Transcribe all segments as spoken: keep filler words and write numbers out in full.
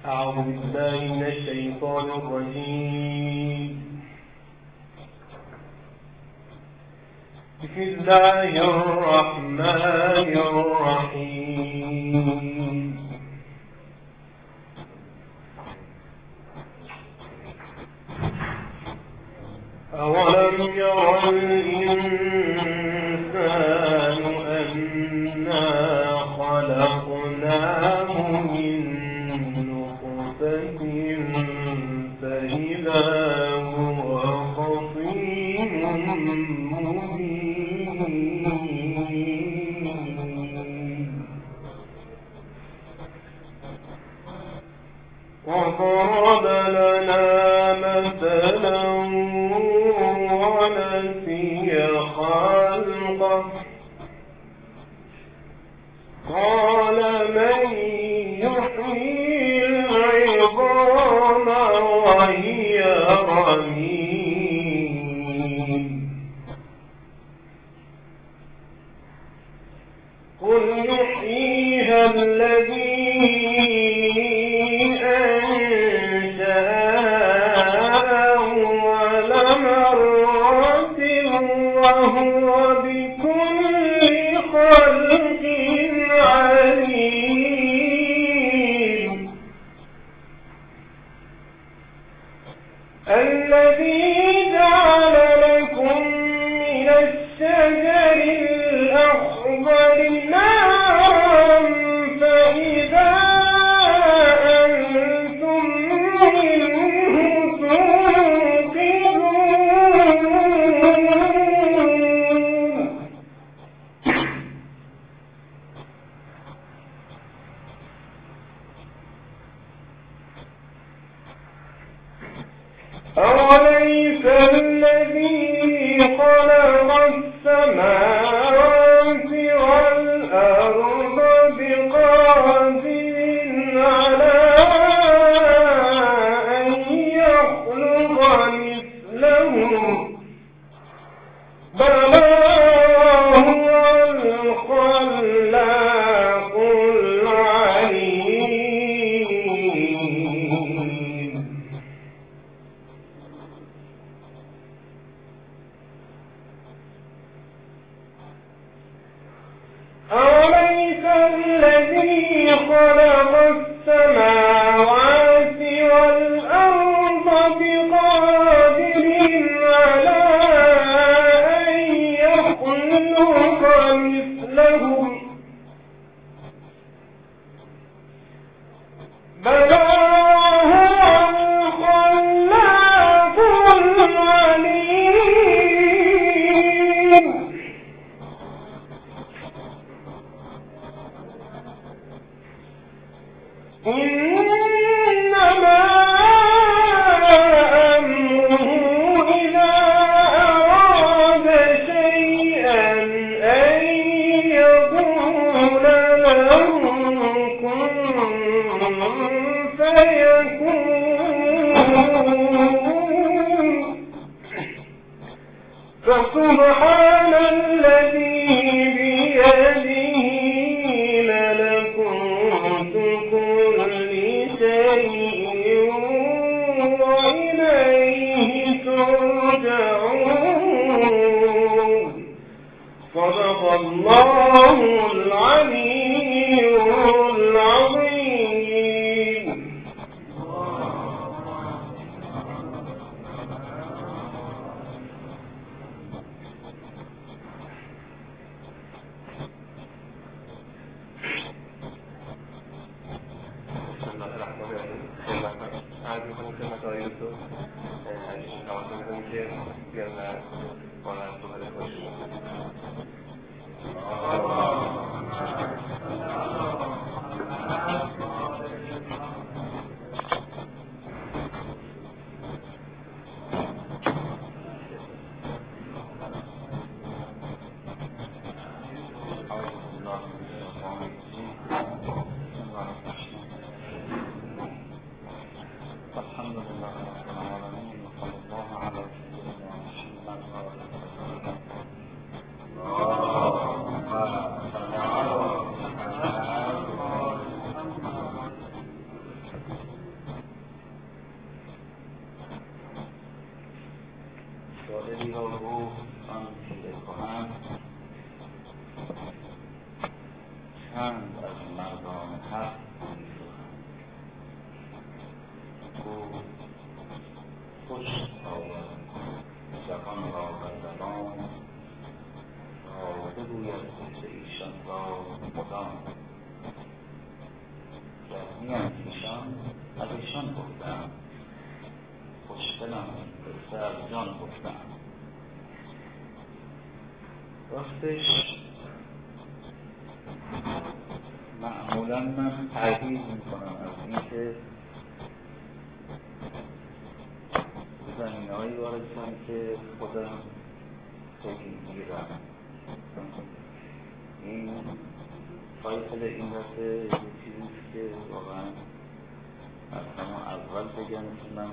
أعوذ بالله من الشيطان الرجيم. بسم الله الرحمن الرحيم. أولم ير الإنسان أنا خلقناه من نطفة فإذا هو خصيم مبين. وضرب لنا مثلا ونسي خلقه قال من يحيي العظام وهي رميم قل يحييها الذي أنشأها أول مرة وهو بكل خلق عليم. الذي جعل لكم من الشجر الأخضر نارا فإذا أنتم منه توقدون. أوليس الذي خلق السماوات والأرض بقادر على أن يخلق مثلهم بلى هو الخلاق العليم. أوليس الذي خلق السماوات والأرض بقادر على أن يخلق مثلهم بلى هو الخلاق العليم. إنما أمره إذا أراد شيئا أن يقول له كن فيكون. فسبحان الذي بيده ملكوت كل شيء وإليه ترجعون. صدق الله العلي العظيم. الحمد لله رب العالمين وصلى الله على سيدنا محمد هفت او خوش آید جهان را بر زبان تا بگوید قصه ایشان را مدام گر نیم ایشان از ایشان گفتم خوشدلم قصه از جان گفتم. راستش معمولا من پرهیز میکنم از اینکه زمینه‌هایی وارد شدم که خودم خیلی میگیرم. این تایتل این دفعه یه چیزیست که واقعا از همون اول بگم میتونم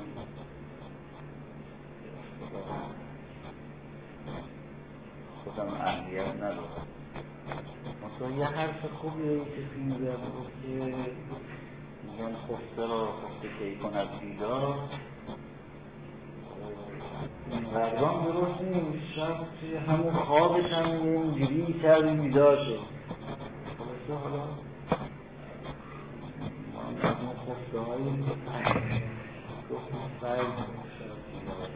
خودم اهمیت ندارم. مثلا یه حرف خوبیه یه کسی میگه که میگن خفته را خفته کی کند بیدار. قدران درست نیست، شاید توی همون خوابش هم اینجوری کردی بیدار شد. خلاصه حالا من از اون خفته هایی گفتم سعی شاید بیدار.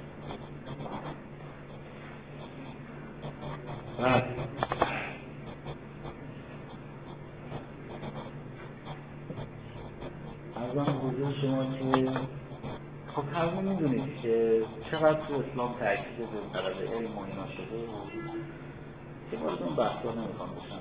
بعد ارزم حضور شما که خب همه میدونید که چقدر تو اسلام تأکید به طلب علم و اینا شده و که باید اون بحثا نمیخوام بشن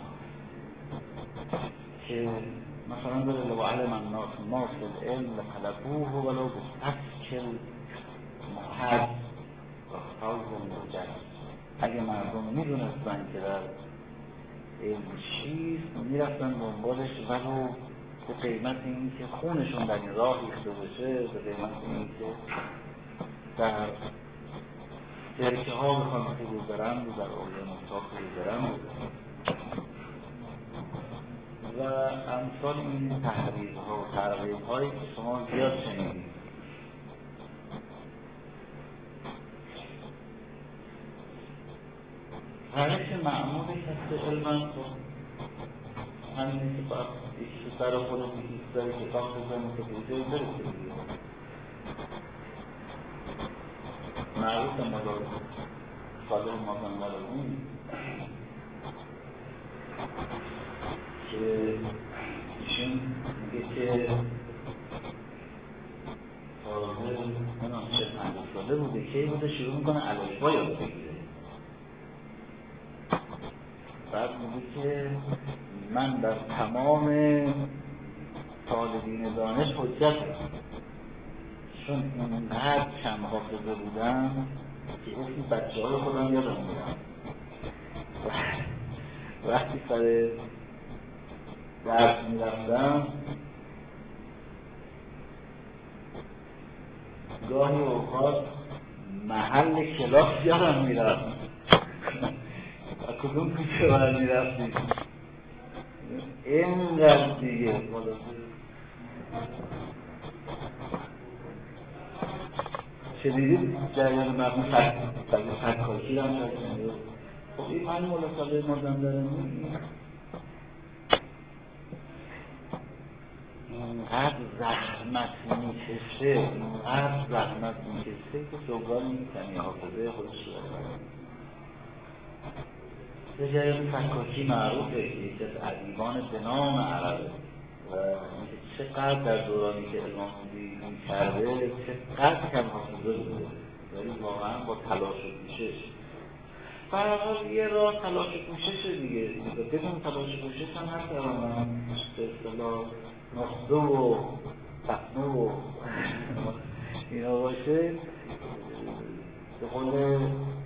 که مثلا داره لو علم الناس ما فی العلم لطلبوه ولو بفسک المحض واختاز الموجز. اگه مردم میدونستن که در علم چیست میرفتن دنبالش ولو به قیمت این که خونشون در این راه ریخته بشه، به قیمت این که در درکه ها بخوان فرو برند و در اقیانوس ها فرو برند و امثال این تحریف ها و ترغیب هایی که شما زیاد شنیدید. روش معمول کسب علم هم همین که باید ایشی سر خودت ایشی سر کتاب بزنی که بیجایی برسه دیگه. معروف مدار صالح مازنگرانی که ایشون میگه که تازه منام چه پنج ساله بوده که بوده شروع میکنه الفبا یاد بگیره. بعد میگه که من در تمام طالبین دانش حجت هستم چون اینقدر کم حافظه بودم که اسم بچه های خودم یادم میرم. وقتی سر درس میرفتم گاهی اوقات محل کلاس یادم میرفت و کدوم کوچه باید میرفتیم اینقدر دیگه شدیدید جریان مقنون سکاکی هم شدید. خب این من مولا صالح مازندرانی اینقدر زحمت میکشه اینقدر زحمت میکشه که سوگان میکنی حافظه خودش به جریان سکاکی معروفه که یکی از ادیبان به نام عربه و چقدر در دورانی که علم آموزی کرده چقدر کم حافظه بوده ولی واقعا با تلاش و کوشش برای یه راه تلاش و کوشش دیگه بدون تلاش و کوشش هم هست هم به اصطلاح نخده و صحنه و اینا باشه به قول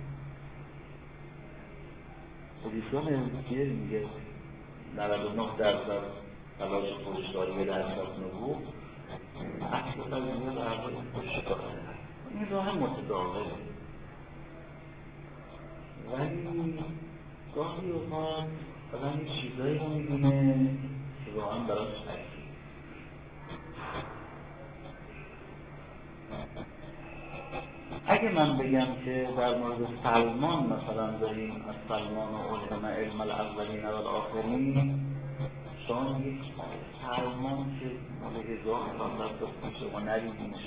ادیسون دیگه میگه نود و نه درصد تلاش پشتکاری درصد نبود اصلا قضیه در حال پشتکاری این راه متداوله ولی گاهی اوقات آدم یه چیزایی رو میبینه که واقعا براش تکلیف. اگه من بگم که در مورد سلمان مثلا داریم از سلمان و علم علم الاولین و الاخرین داستان یک سلمان که مال هزار سال دست شما ندیدینش.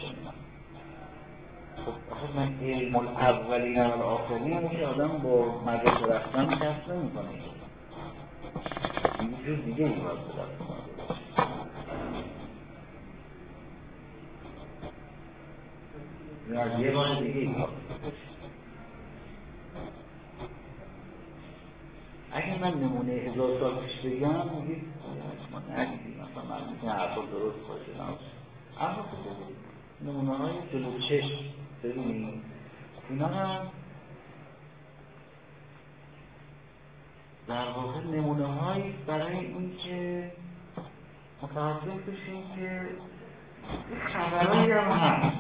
خب آخه من علم الاولین و الاخرین که آدم با مدرسه رفتن کسب نمی‌کنه، این جور دیگه این باید به دست کنه. این از یه بار دیگه این باید. اگه من نمونه هزار سال پیش بگم میگید ما ندیدیم، مثلا من میتونم حرفا درست باشه، اما نمونه های جلو چشم ببینید اینا هم در واقع نمونه هایی برای این که متوجه بشیم که خبرهایی هم هست،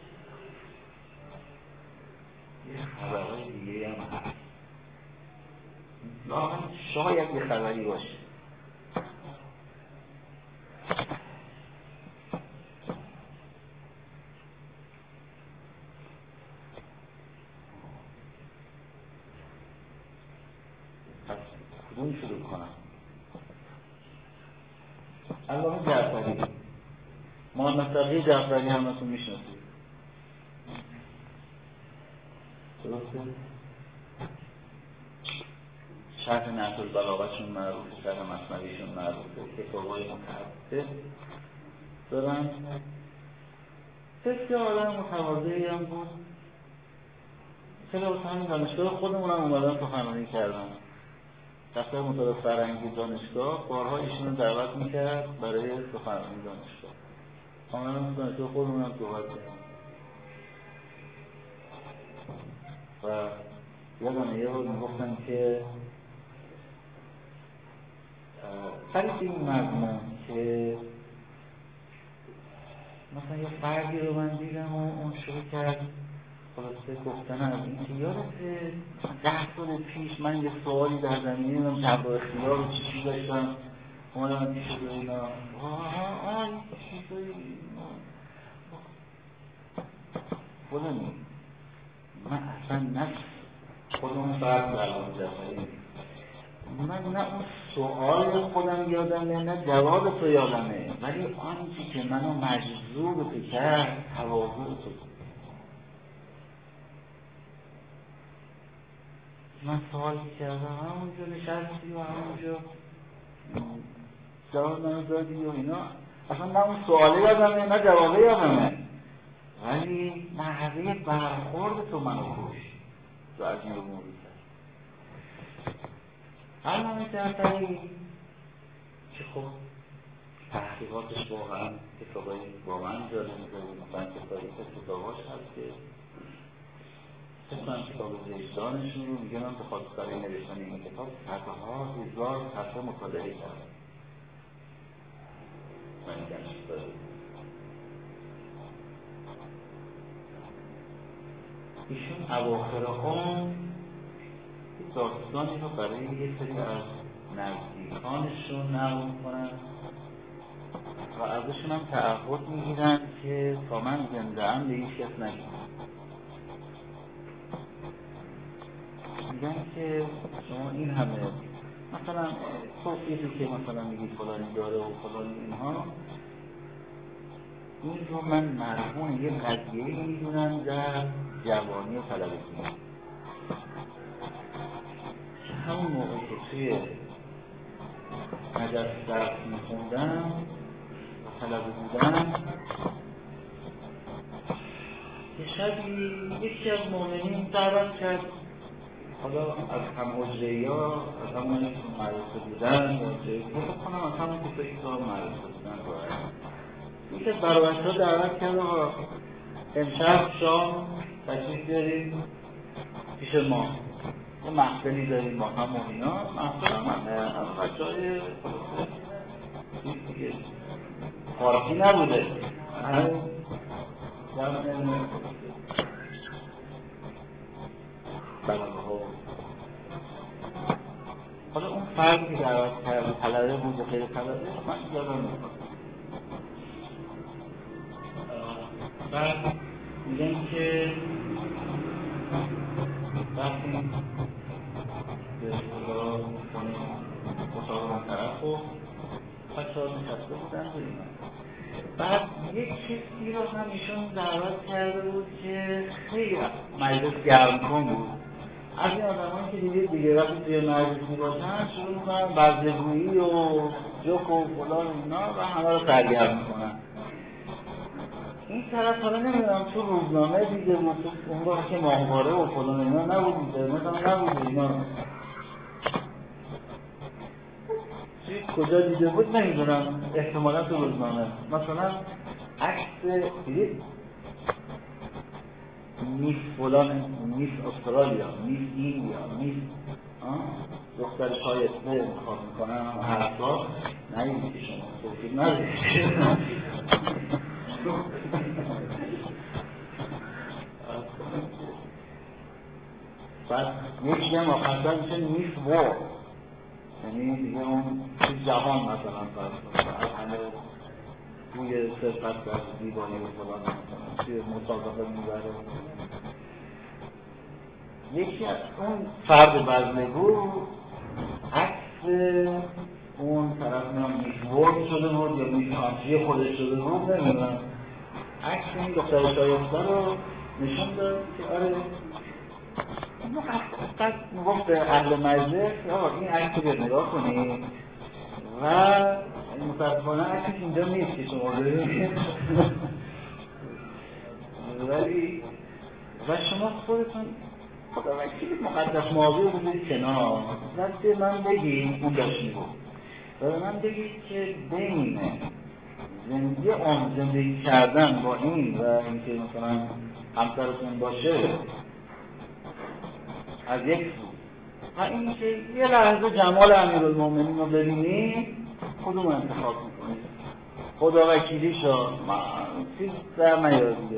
یه خبرهای دیگه هم هست، لااقل شاید یه خبری باشه. پس کدوم شروع کنم؟ علامه جعفری، محمد تقی جعفری همتون میشناسید، درسته؟ شرح نهج البلاغه‌شون معروفه، شرح مثنویشون معروفه، کتاب‌های متعدد دارن. بسیار آدم متواضعی هم بود. خیلی واسه همین دانشگاه خودمون هم اومدن سخنرانی کردن. دفتر مطالعات فرهنگی دانشگاه بارها ایشون رو دعوت میکرد برای سخنرانی دانشگاه. آمدن دانشگاه خودمون هم صحبت کردن. و یادمه یه بار میگفتن که خیلی این مضمون که مثلا یه فردی رو من دیدم و اون شروع کرد خلاصه گفتن از این که یادته ده سال پیش من یه سوالی در زمینه من جبر و اختیار رو چی چی داشتم اومدم چی شده اینا آه آه این چیزایی خودم من اصلا نه خودم فرد علامه جعفری من نه اون سوال خودم یادمه نه جواب تو یادمه، ولی آنچه که منو مجذوب تو کرد تواضع تو. من سوال کردم همونجا نشستی و همونجا جواب منو دادی و اینا، اصلا نه اون سواله یادمه نه جوابه یادمه، ولی نحوه برخورد تو منو خوش تو از این رو موری کرد. علامه جعفری که خب تحقیقاتش واقعا کتابای واقعا جالب می‌کنه، مثلا کتابی که کتاباش هست که مثلا کتاب زیشدانشون رو میگه من به خاطر برای نوشتن این کتاب صدها هزار صفحه مطالعه کردم. من این گنجش دارم. ایشون اواخر عمر داستانی رو برای یه سری از نزدیکانشون نقل می‌کنن و ازشون هم تعهد میگیرن که تا من زنده ام به هیچ کس نگیم. میگن که شما این همه مثلا توصیفی که مثلا میگید فلانی داره و فلانی اینها، این رو من مرهون یه قضیه‌ای میدونم در جوانی و طلبگی که همون موقع که توی مدرسه درس میخوندم و طلبه بودم، یه شبی یکی از مؤمنین دعوت کرد، حالا از هم اجره‌ای ها از همون که مدرسه بودن فکر کنم از همون که فکر کنم مدرسه بودن یکی از برابرش ها دعوت کرد و امشب شام تشریف بیاریم پیش ما، یه محفلی داریم با هم و اینا. محفل هم همه از بچه های دیگه خارجی نبوده، همه بلنه ها. حالا اون فردی که دعوت کرده طلبه بود و خیلی طلبه من یادم میکنم. بعد میگن که رفتیم به خدا میکنیم اتاق من طرف و بچه ها نشسته بودن و اینا. بعد یک کسی رو هم ایشون دعوت کرده بود که خیلی مجلس گرمکن بود. از این آدم که دیگه دیگه وقتی توی مجلس می باشن شروع میکنن بزدگویی و جوک و فلان اینا و همه رو سرگرم میکنن. این طرف حالا نمیدونم تو روزنامه دیده بود، تو اون گاه که ماهواره و فلان اینا نبود، اینترنت هم نبود اینا، کجا دیده بود نمیدونم، احتمالا تو روزنامه. مثلا عکس دیدید میس فلان، میس استرالیا، میس اینdia، میس دختر شایسته انتخاب میکنن و هر سال نمیدید که شما توفیق ندارید. بعد یکی هم آخرسر میشه میس وار، یعنی دیگه اون تو جهان مثلا فرض همه توی صفت در دیوانی و فلان مثلا توی مسابقه میبره. یکی از اون فرد بزنگو عکس اون طرف میان میس وارد شده بود یا میس کانتری خودش شده بود نمیدونم، عکس این دختر شایسته رو نشون داد که آره قد گفت به اهل مجلس آقا این عکس رو نگاه کنید و متاسفانه عکسش اینجا نیست که شما ببینید ولی و شما خودتون خدا وکیلی مقدس موضوع بودید کنار و به من بگید، اون داشت میگفت و به من بگید که بین زندگی آن زندگی کردن با این و اینکه مثلا همسرتون باشه از یک سو و اینکه یه لحظه جمال امیرالمومنین رو ببینید کدوم انتخاب میکنید؟ خدا وکیلی شد من چیز در نیاد دیگه.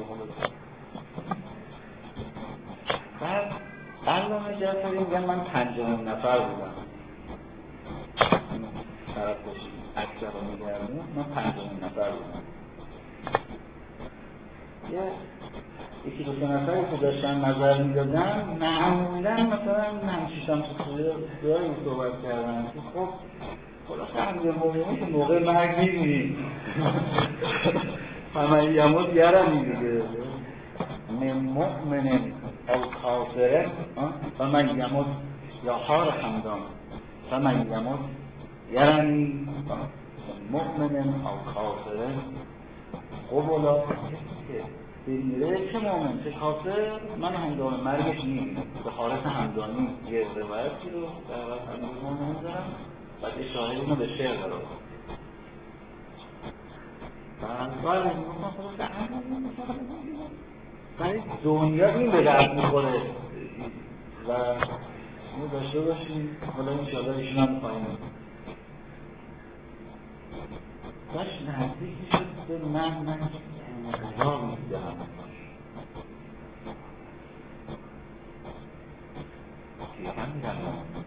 بعد علامه جعفری میگن من پنجمین نفر بودم طرف باشید اکثر رو میگردیم، من پنجمین نفر بودم. یه یکی دو سه نفری که داشتن نظر میدادن معمولا مثلا همچیشم تو سویایی صحبت کردن که خب خلاصه امیرالمومنین که موقع مرگ میبینید همه یموت یرمی دیگه من مؤمن او کافره و من یموت یا حار حمدان و من یموت یرمی مؤمن او کافره قبولا بمیره چه مؤمن چه کافر من هنگام مرگش نیم. به حالت همدانی یه روایتی رو در وقت امیرالمومنین دارم بعد اشاره اینو به شعر دارم برای دنیا این به درد میخوره و اینو داشته باشیم. حالا این شاده ایشون هم پایینه داشت نزدیکی شد به من من انقضا میدهم دیگه میدم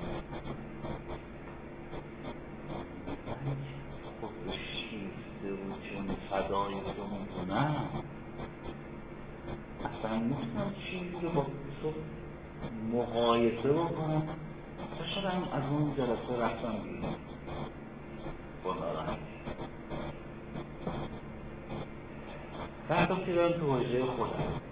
خود شیفته و چون فدای تو میکنم اصلا میتونم چیزی رو با تو مقایسه بکنم تا شدم از اون جلسه رفتم بیرون با ناراحتی. بعد هم که دارم تو حجره خودم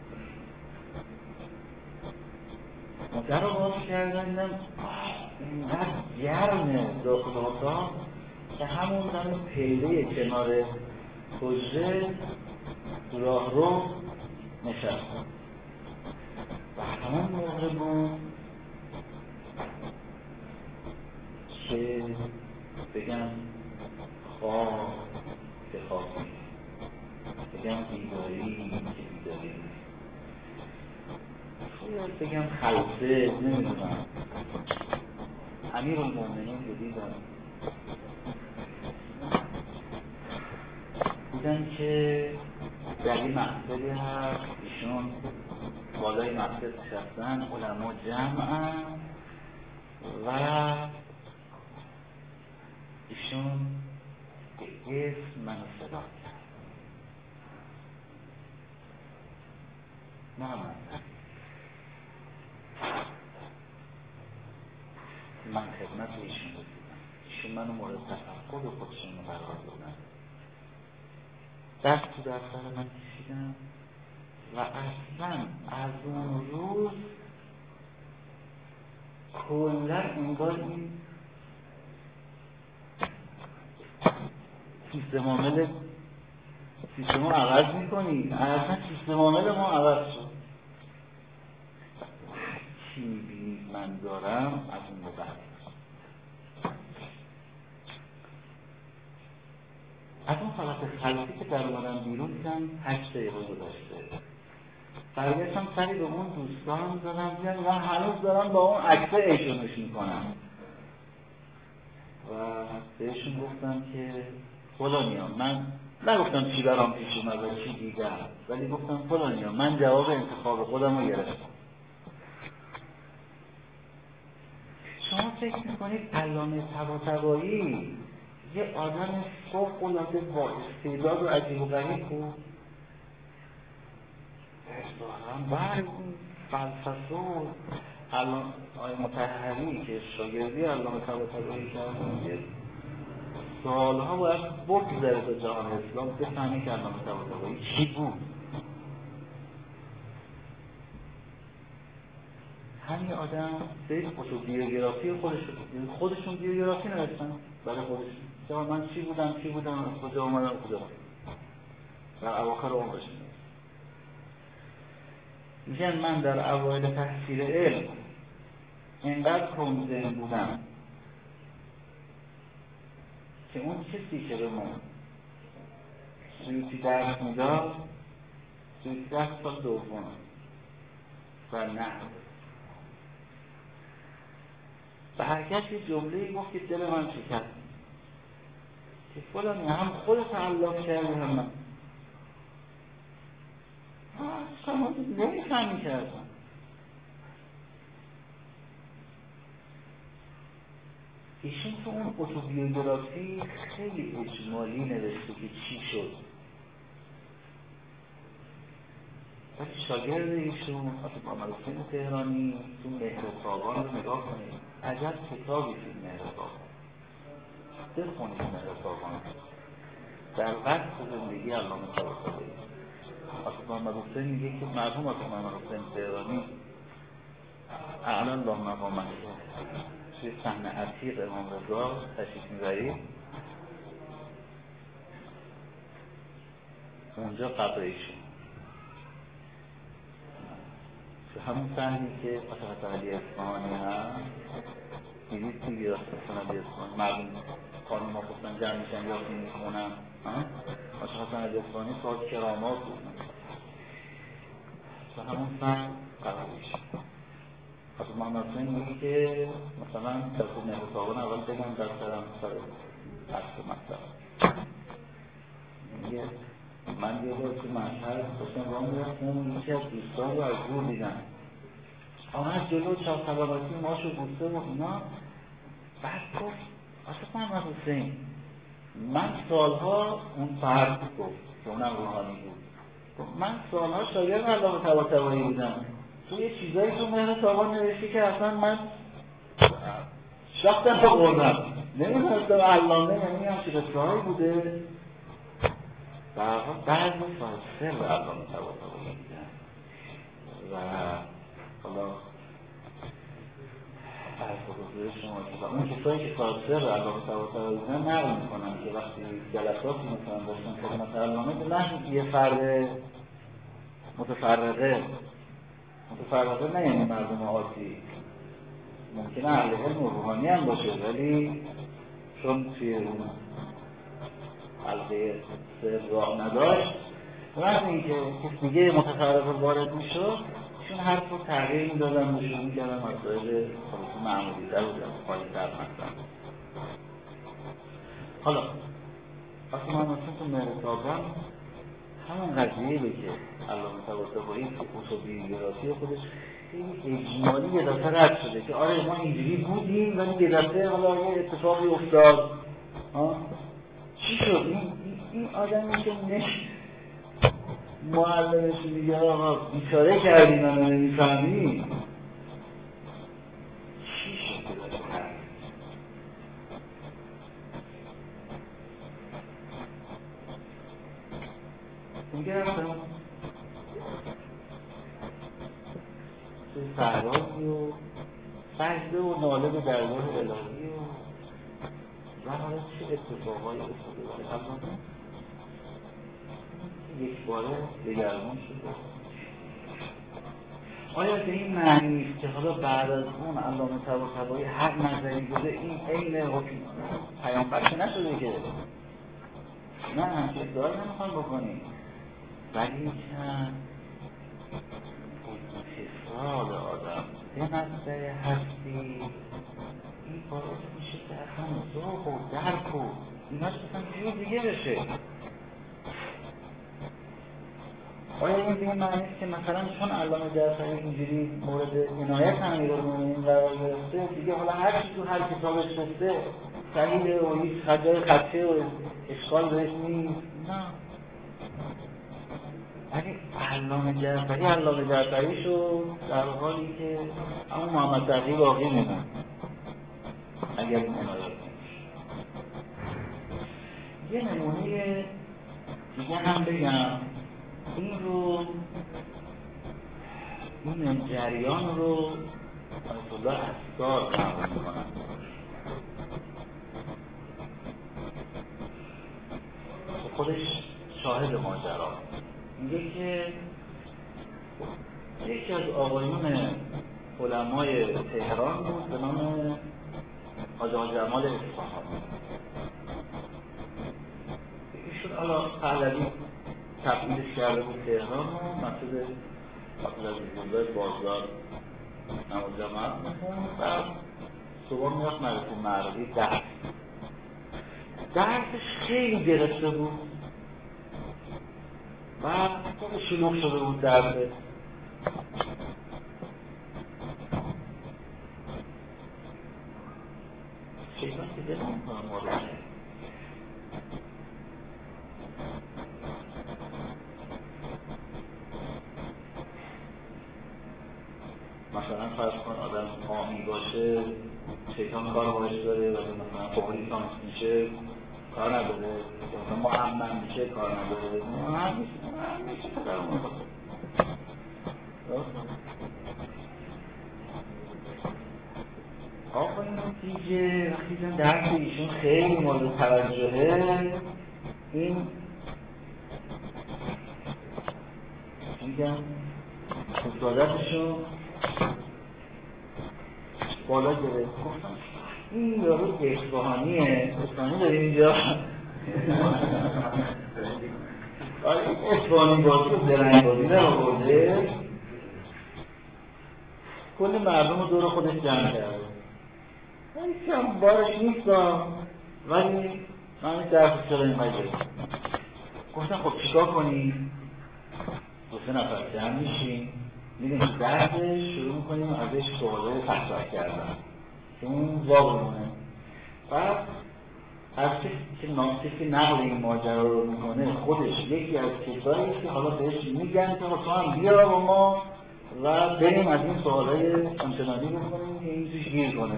در رو باز کردن اینقدر گرمه داخل اتاق که همون دم پیله کنار حجره راه رو نشستم و همون موقع بود که بگم خواه که خوابی بگم بیداری که بیداری شاید بگم خلصه نمیدونم. امیرالمومنین رو دیدم بودن که در این محفلی هست ایشون بالای محفل نشستن علما جمعن و ایشون به اسم منو صدا کرد نه من من خدمت ایشون رسیدم. ایشون منو مورد تفکر خودشون قرار دادن، دست تو دفتر من کشیدم و اصلا از اون روز کلا انگار این سیستم عامل سیستم رو عوض میکنی، اصلا سیستم عامل ما عوض شد. چی میبینید من دارم از اون به بعد از اون حالت خلقی که در اومدم بیرون دیدم هشت دقیقه گذشته، برگشتم سری به اون دوستان زدم دیدم من هنوز دارم با اون عکسه ایشونش میکنم و بهشون گفتم که فلانیا، من نگفتم چی برام پیش اومد و چی دیدم، ولی گفتم فلانیا من جواب انتخاب خودم رو گرفتم. شما فکر میکنید علامه طباطبایی یه آدم فوق‌العاده با استعداد و عجیب و غریب بود؟ بعد اون فلسفه و علامه مطهری که شاگردی علامه طباطبایی کردن سالها باید بگذره تا جهان اسلام بفهمه که علامه طباطبایی چی بود. همین آدم به اتوبیوگرافی خودشون خودشون بیوگرافی نوشتن برای خودشون، که من چی بودم چی بودم از کجا اومدم کجا در اواخر عمرش. میگن من در اوایل تحصیل علم اینقدر کمزین بودم که اون کسی که به من سویتی درس میداد سویتی درس سال دوم و نه به حرکت یه جمله‌ای گفت که دل من شکست که فلانی هم خودت تعلق کردی هم من شما نمی‌فهمی کردم. ایشون تو اون اتوبیوگرافی خیلی اجمالی نوشته که چی شد، ولی شاگرد ایشون محمد حسین تهرانی تو مهرتابان رو نگاه کنید، عجب کتابی تو مهرتابان بخونید. مهرتابان در وقت زندگی علامه طباطبایی آقا محمد حسین میگه که مرحوم آقا محمد حسین تهرانی اعلی الله مقامه توی صحن عتیق امام رضا تشریف میبرید، اونجا قبر ایشون تو همون صحنی که آقا علی اصفهانی هست دیدید توی آقا علی اصفهانی مردم خانم ها گفتن جمع میشن یا میخونن آقا علی اصفهانی سال کرامات بود تو همون صحن قبر ایشون. حضرت محمد حسین میگه که مثلا در خود مهرتابان اول بگم در سرم سر عرض مطلب میگه من یه بار تو مشهد داشتم راه میرفتم یکی از دوستان رو از دور دیدم آمد جلو چهار طبقاتی ماشو بوسه و اینا، بعد گفت حضرت محمد حسین من سالها اون فرد گفت که اونم روحانی بود، من سالها شاگرد علامه طباطبایی بودم، تو یه چیزایی تو مهرتابان نوشتی که اصلا من شاختم با قردم نمیدونستم علامه یعنی هم چیزهایی بوده در واقع بعض فلسفه به علامه طباطبایی دیدن و حالا از حضور شما که اون کسایی که فلسفه به علامه طباطبایی دیدن نقل میکنن که وقتی جلساتی مثلا داشتن خدمت علامه نه یه فرد متفرقه متفرقه نه یعنی مردم عادی، ممکنه اهل علم و روحانی هم باشه ولی چون توی اون حلقه سر راه نداشت وقتی اینکه کس دیگه متفرقه وارد میشد چون حرف رو تغییر میدادن و شروع میکردن مسائل خلاص معمولی در و خالی در مطلب. حالا اصلا من اصلا تو مهرتابان همون قضیه به که علامه طباطبایی که اتوبیوگرافی خودش این اجمالی یه دفعه رد شده که آره ما اینجوری بودیم ولی یه دفعه حالا یه اتفاقی افتاد چی شد این این آدمی که نش معلمش میگه آقا بیچاره کردیم من نمیفهمی چی شد که داره میگه رفتم توی صحرایی و سجده و ناله به درگاه الهی و و حالا چه اتفاقایی افتاده البته یک باره دگرگون شده. آیا به این معنی نیست که حالا بعد از اون علامه طباطبایی هر نظری بوده این عین حکم پیامبر که نشده که نه همچه ادعایی نمیخوام بکنیم، ولی چند اتصال آدم به نظر هستی این باعث میشه که اصلا ذوق و درک و ایناش اصلا جور دیگه بشه. آیا این به این معنی است که مثلا چون علامه جعفری اینجوری مورد عنایت امیرالمومنین قرار گرفته دیگه حالا هر چی تو هر کتابش گفته صحیحه و هیچ خطای خطی و اشکال بهش نیست؟ نه. ولی علامه جعفری علامه جعفری شد در حالی که اما محمد تقی باقی میمون اگر این عنایت یه نمونه دیگه هم بگم. این رو این جریان رو آیت الله اسکار نقل میکنن. خودش شاهد ماجرا میگه که یکی از آقایون علمای تهران بود به نام حاجی حاجی جمال اصفهانی. ایشون حالا پهلوی تبعیدش کرده بود تهران و مسجد عبدالعزیز‌زاده بازدار نماز جماعت می‌خوند و صبح میرفت مدرسه معرضی درس درسش خیلی گرفته بود و خود شلوغ شده بود درسه. شیطان که دل نمی‌کنم مورد مثلا فرض کن آدم قامی باشه شیطان کار باش داره ولی مثلا فقری تانس میشه کار نداره، مثلا معمم میشه کار نداره، هم میشه هم میشه پدر اون باشه. آقا این نتیجه وقتی که درس ایشون خیلی مورد توجهه این میگم استادتشون بالا گرفت گفتم این یارو اصفهانیه اصفهانی داریم اینجا آره این اصفهانی بازی و درنگ بازی نبورده کل مردم رو دور خودش جمع کرده هیچ هم بارش نیستم ولی من این درست چرا این مجرد گفتم خب چیکار کنی؟ دو سه نفر جمع میشیم میریم تو درسش شروع میکنیم ازش سواله پخشش کردن که اون واقع مونه. بعد هر کسی که نامسی که نقل این ماجرا رو میکنه خودش یکی از کسایی که حالا بهش میگن که تو هم بیا با ما و بریم از این سوالای همچنانی بکنیم که این توش گیر کنه.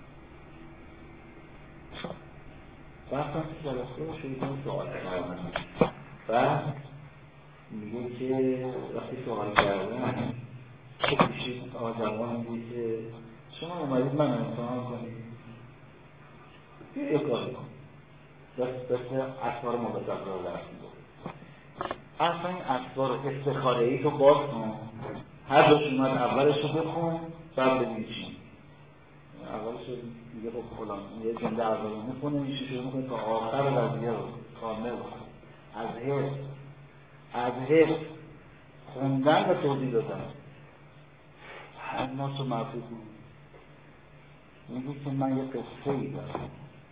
وقتا که جلسه شروع کنیم سوال کردن و میگه که وقتی سوال کردن چه کشید آقا جوان میگه که شما اومدید من امتحان کنید یه کاری کن دست دست اسوار مبتقر رو درست میگه اصلا این اسوار استخاره ای تو باز کن هر دوش اومد اولش رو بخون بعد ببین چی اولش رو میگه خب فلان یه جنده اول رو میخونه میشه شروع میکنه تا آخر قضیه رو کامل از حفظ از حفظ خوندن و توضیح دادن هر ناس رو مرفوض بود میگه که من یه قصه ای دارم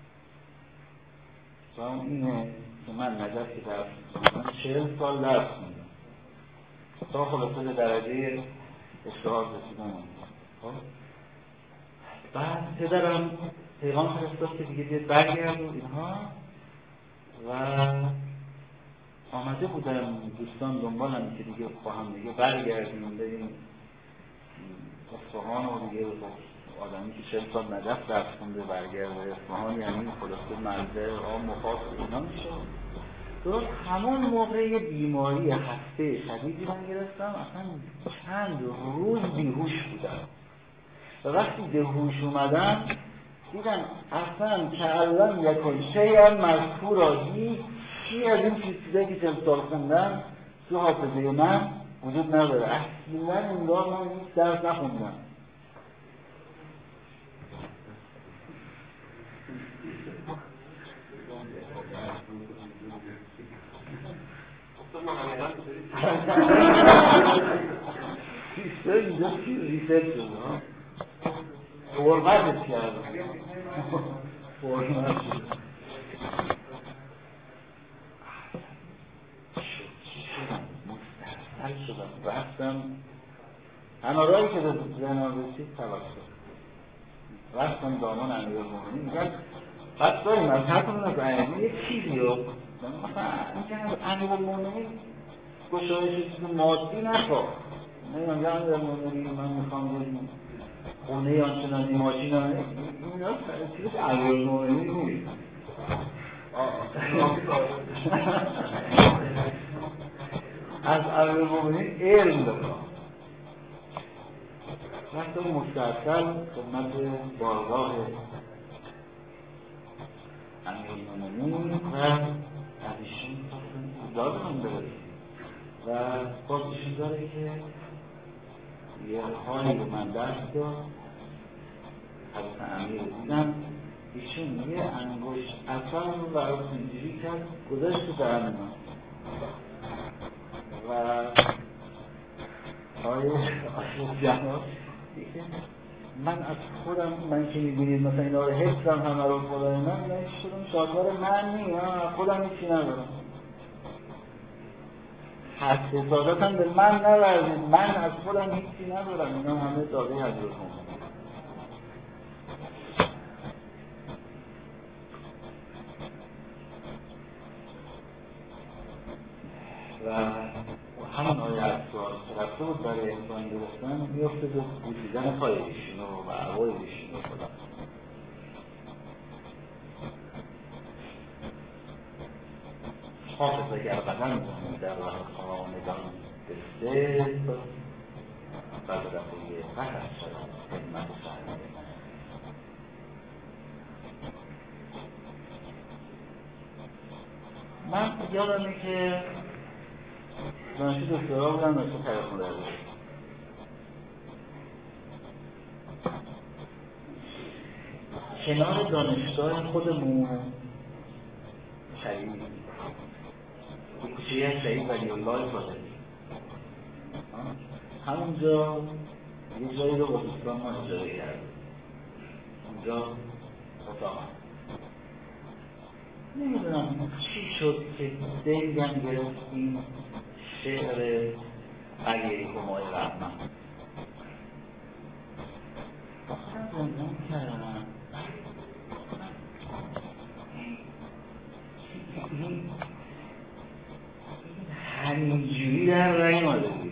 و اون اینه که من نجف که درس من چهل سال درس خوندم تا خلاصه به درجه اشتهار رسیدم. بعد پدرم پیغام فرستاد که دیگه بیاد برگرد و اینها و آمده بودن دوستان دنبالم که دیگه با هم دیگه برگردیم بریم اصفهان و دیگه آدمی که چهل سال نجف درس خونده برگرده اصفهان یعنی خلاصه منظر آم مخاص اینا میشه درست همون موقع یه بیماری هسته شدیدی من گرفتم، اصلا چند روز بیهوش بودم و وقتی به هوش اومدم دیدم اصلا که الان یکن شیئا مذکورا، هیچی از این چیزایی که چند سال خوندم تو حافظه من وجود نداره. اصلا انگار من هیچ درس نخوندم. سیستر اینجا چی ریسرچ شده فرمتش کرده فرمت شده مستحصل شدم رفتم هنارایی که به ذهنم رسید توسط رفتم دامان امیرالمومنین میگن بس داریم از حتمون از ایمی یک چیزی رو مثلا اینکه امیرالمومنین گشایش چیز مادی نخواه نمیدونم که امیرالمومنین من میخوام یه خونه آنچنانی ماشین ها اینا چیز امیرالمومنین نیست از امیرالمومنین علم بخواه رفتم مستحصل خدمت بارگاه امیرالمومنین و از ایشون داده هم برسید و باز ایشون داره که یه حالی به من دست داد حضرت امیر دیدم ایشون یه انگشت اصلا رو برای اینجوری کرد گذاشت تو دهن من و آیه آیه جناب من از خودم من که میبینید مثلا اینا رو حفظم همه رو خدای من من هیچ کدوم شاکار من نیم خودم هیچی ندارم حد حسادت هم به من نبردید من از خودم هیچی ندارم اینا همه داده حضرت هم و همون آیه اصفار که رفته بود برای انسان گرفتن میفته به بوسیدن پای ایشون و عوای ایشون و خدا حافظ اگر قدم زنی در راه خاندان بسته بعد رفته فقط شدن خدمت صحنه من یادمه که دانشجو دکترا بودم دانشجو تاریخ در بود کنار دانشگاه خودمون شهید تو کوچه شهید ولی الله فاضلی همونجا یه جایی رو با دوستان ما اجاره کردیم اونجا اتاق نمیدونم چی شد که دلگم گرفت این شعر علیه همای رحمت اصلا زندان کردم همینجوری در رای ماده بود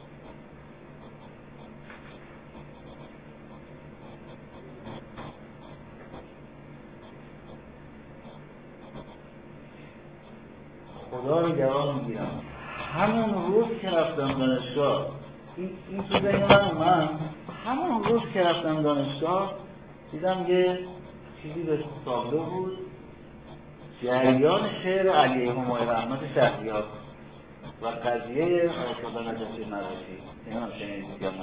خدا رو گواه میگیرم همون روز که رفتم دانشگاه این, این تو ذهن من اومد همون روز که رفتم دانشگاه دیدم یه چیزی به تابلو بود جریان شعر علیه همای رحمت شهریار و قضیه آیت الله نجفی مروشی اینا هم شنیدید یا نه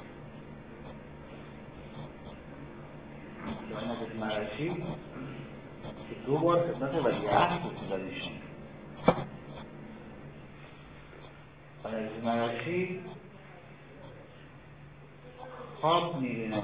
آیت نجفی مروشی که دو بار خدمت ولیعهد بود ایشون آیت مروشی خواب میبینه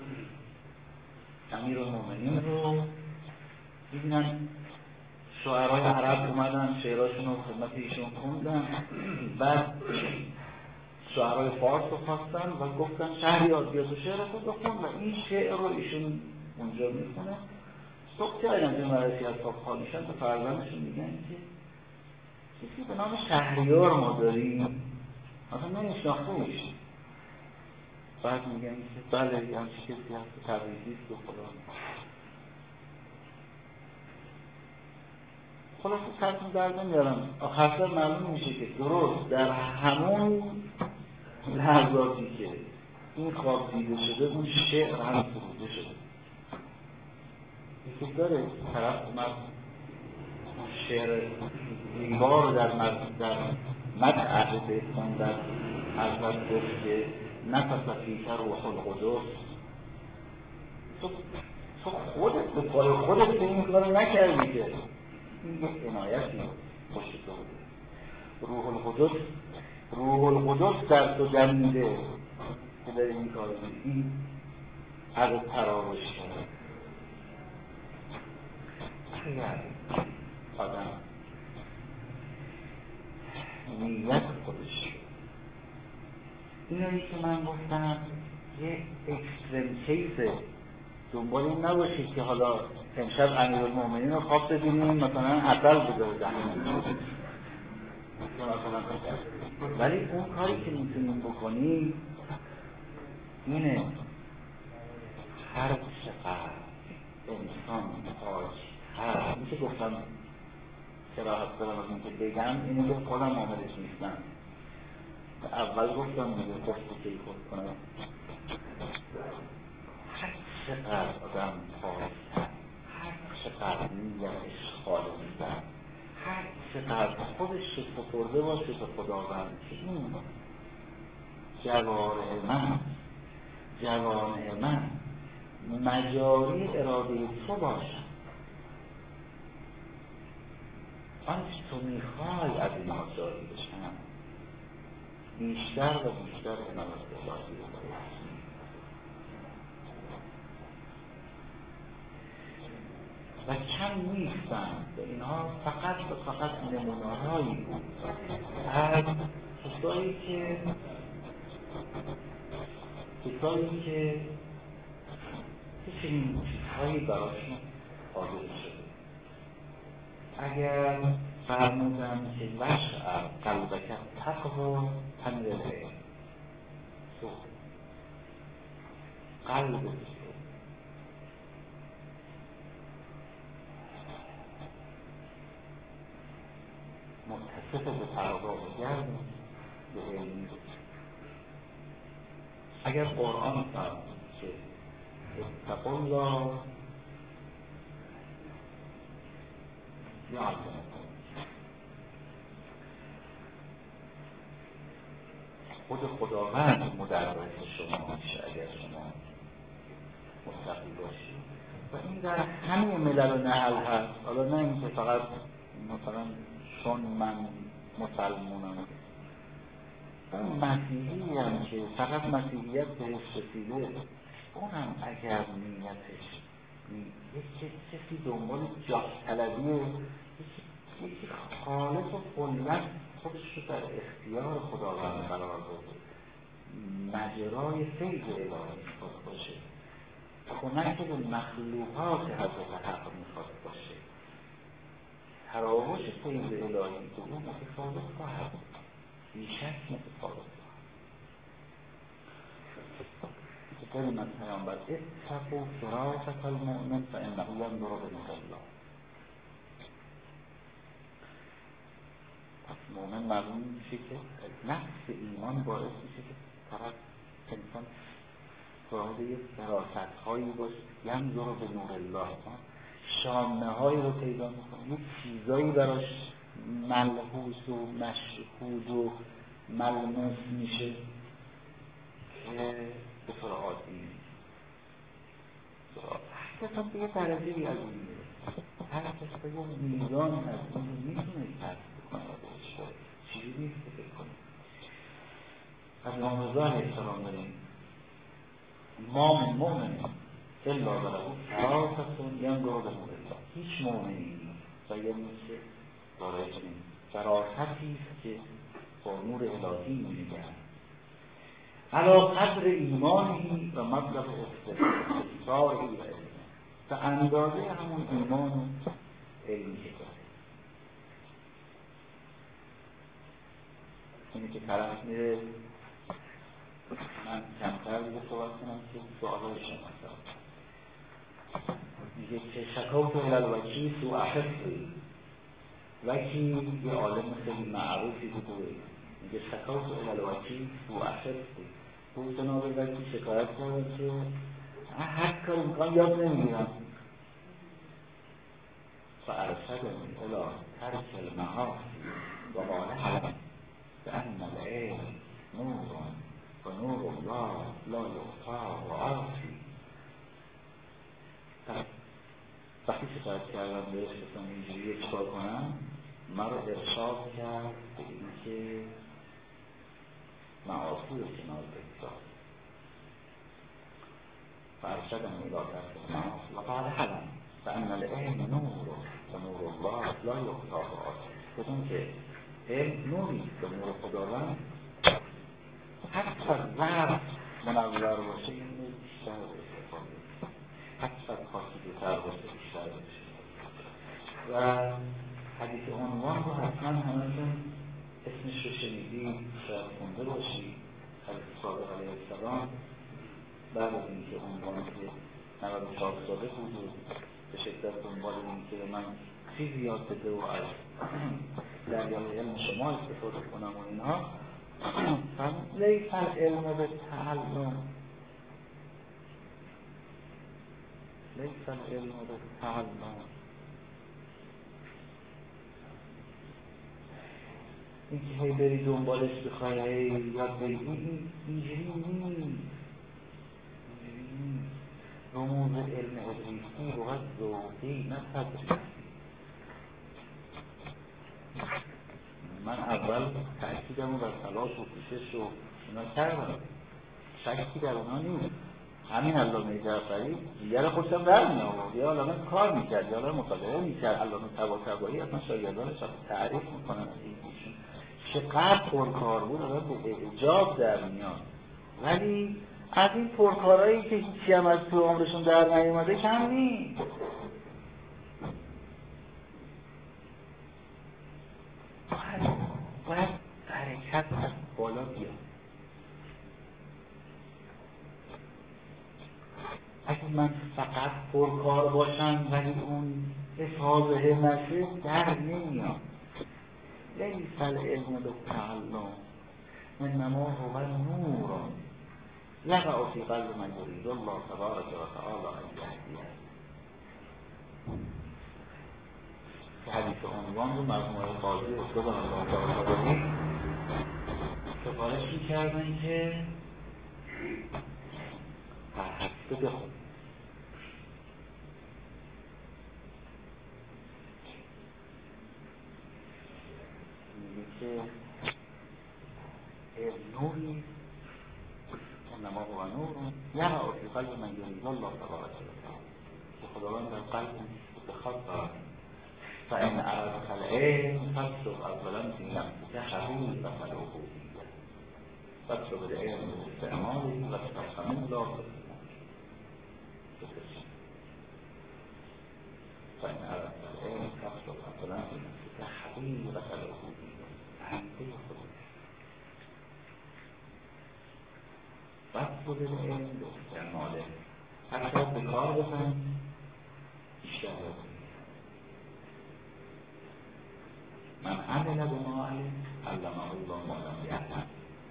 امیرالمومنین رو میبینن شاعرای عرب اومدن شعراشون رو خدمت ایشون خوندن بعد شاعرای فارس رو خواستن و گفتن شهریار بیا تو شعرت رو بخون و این شعر رو ایشون اونجا میخونه صبح که آیت مروشی از خواب خواب میشن تا فرزندشون میگن که کسی به نام شهریار ما داریم اصلا نمیشناخته میشن بعد میگن که بله همچی کسی هست تبریزیست و خدا خلاص سرتون درد نمیارم. آخر سر معلوم میشه که درست در همون لحظاتی که این خواب دیده شده اون شعر هم فروده شده. یکی داره طرف اومد شعر زیبا رو در مدح اهل بیت خوندن، حضرت گفت که نفس فیک روح القدس. تو تو خودت به پای خودت به این کار نکردی که این یک عنایتی پشت تو بوده. روح القدس روح القدس در تو دمیده که در این کار این از تراوش کرد. اگر آدم نیت خودش اینایی که من گفتم یه اکسترم کیسه، دنبال این نباشید که حالا امشب امیرالمومنین رو خواب ببینیم مثلا عسل بذاره دهنمون، ولی اون کاری که میتونیم بکنیم اینه هر چقدر انسان پاک‌تر میشه. گفتم صراحت دارم از این که بگم اینه که خودم عاملش نیستم. اول گفتم میگه خودت که خود کنم. هر چقدر آدم پاک‌تر، هر چقدر نیتش خالص‌تر، هر چقدر خودش رو سپرده باشه به خداوند که این جوارح من جوانح من مجاری اراده تو باشن، آنچه تو میخوای از این آزادی بشن، بیشتر و بیشتر عنایت الهی رو. و کم نیستند و اینها فقط و فقط نمونه‌هایی بود از کسایی که کسایی که چنین چیزهایی براشون حاضر شده. اگر فرمودن که وشع قلبک تقوا تنره تو قلب متصف به تقوا بگردن به علمی. اگر قرآن فرمود که اتقوا الله یعلمکم، خود خداوند مدرس شما میشه اگر شما متقی باشید. و این در همه ملل و نهل هست. حالا نه اینکه فقط مثلا چون من مسلمونم، اون مسیحی هم که فقط مسیحیت بهش رسیده، اونم اگر نیتش یک کسی دنبال جاه طلبی، یکی خالص و خلوت خودش رو در اختیار خداوند قرار داده، مجرای فیض الهی میخواد باشه، کمک به مخلوقات حضرت حق میخواد باشه، تراوش فیض الهی تو اون متفاوت خواهد، بیشک متفاوت خواهد. داریم از پیامبر اتقوا فراسة المؤمن فانه ينظر بنور الله. پس مؤمن معلوم میشه که نفس ایمان باعث میشه که طرف انسان صاحب یک فراست هایی باشه، ینظر بنور الله، شامه هایی رو پیدا میکنه، یک چیزایی براش ملحوظ و مشهود و ملموس میشه که به طور عادی نیست. هر کس هم به یه درجه ای از این میره، هر کس به یه میزان از این میتونه کسب بکنه بهش، چیزی نیست که فکر کنه. از امام رضا علیه السلام داریم ما من مؤمن الا بله فراسة ینظر بنور الله. هیچ مؤمنی و یه مثل دارای چنین فراستی است که با نور الهی می‌بینند علا قدر ایمانی و مبلغ استثاری و علم، به اندازه همون ایمان و علمی که داره. اینه که طرف میره، من کمتر دیگه صحبت کنم که سوالای شما هست. میگه که شکاوت الالوکی سو احسی، وکیل یه عالم خیلی معروفی بود و میگه شکایت الوکیل و اخذتی بود جناب وکیل شکایت کرد که هر کار امکان یاد نمیگیرم فارشدنی الی ترک المعاصی و قال حلم بأن العلم نور و نور الله لا یغفی و عاصی. وقتی شکایت کردم بهش گفتم اینجوری چیکار کنم، مرا ارشاد کرد به اینکه معاصی رو کنار بگذار. فارشدنی الی ترک المعاصی و قال حلم بأن العلم نور و نور الله لا یغفی و عاصی. گفتم که علم نوری به نور خداوند حتی ظرف منور باشه این نور بیشتر باشه، حتی خاصیت‌تر باشه بیشتر باشه. و حدیث عنوان رو حتما همتون اسمش رو شنیدید، شاید خونده باشید. حدیث صادق علیه السلام بعد از اینکه عنوان که نود و چهار ساله بود و به شدت دنبال اینکه من چیزی یاد بده و از دریای علم شما استفاده کنم و اینها، لیس العلم بالتعلم لیس العلم بالتعلم. این که هی بری دنبالش بخوای هی یاد بری، این اینجوری نیست. رموز علم ادریسی رو از ذوقی نه تدریسی. من اول تأکیدم رو بر تلاش و کوشش و اینا کردم، شکی در اونا نیست. همین علامه جعفری دیگر خودشم در می آورد، یا علامه کار میکرد، یا علامه مطالعه میکرد. علامه طباطبایی اصلا شاگردانش تعریف میکنن ایشون چقدر پرکار بود، آدم به اعجاب در میاد. ولی از این پرکارهایی که هیچی هم از تو عمرشون در نیومده کم نیست. باید باید حرکت از بالا بیاد. اگه من فقط پرکار باشم ولی اون حفاظه نشه در نمیاد. لیس العلم بالتعلم انما هو نور یقع فی قلب من یرید الله تبارک و تعالی ان یهدیه. که حدیث عنوان رو مرحوم قاضی استاد الله تعالی سفارش می‌کردن که هر هفته بخون. میگه که نوری انما هو نور یقع فی قلب من یرید الله تبارک و تعالی، که خداوند در قلب بخواد دارد. فإن أردت العلم فاطلب أولا في نفسك حقيقة العبودية، فاطلب العلم باستعماله واستفهم الله. فإن أردت العلم فاطلب أولا في نفسك حقيقة العبودية، حقيقة العبودية. فاطلب العلم باستعماله، حتى بکار بزن بیشتر. من عمل بما علم علمه الله ما لم یعلم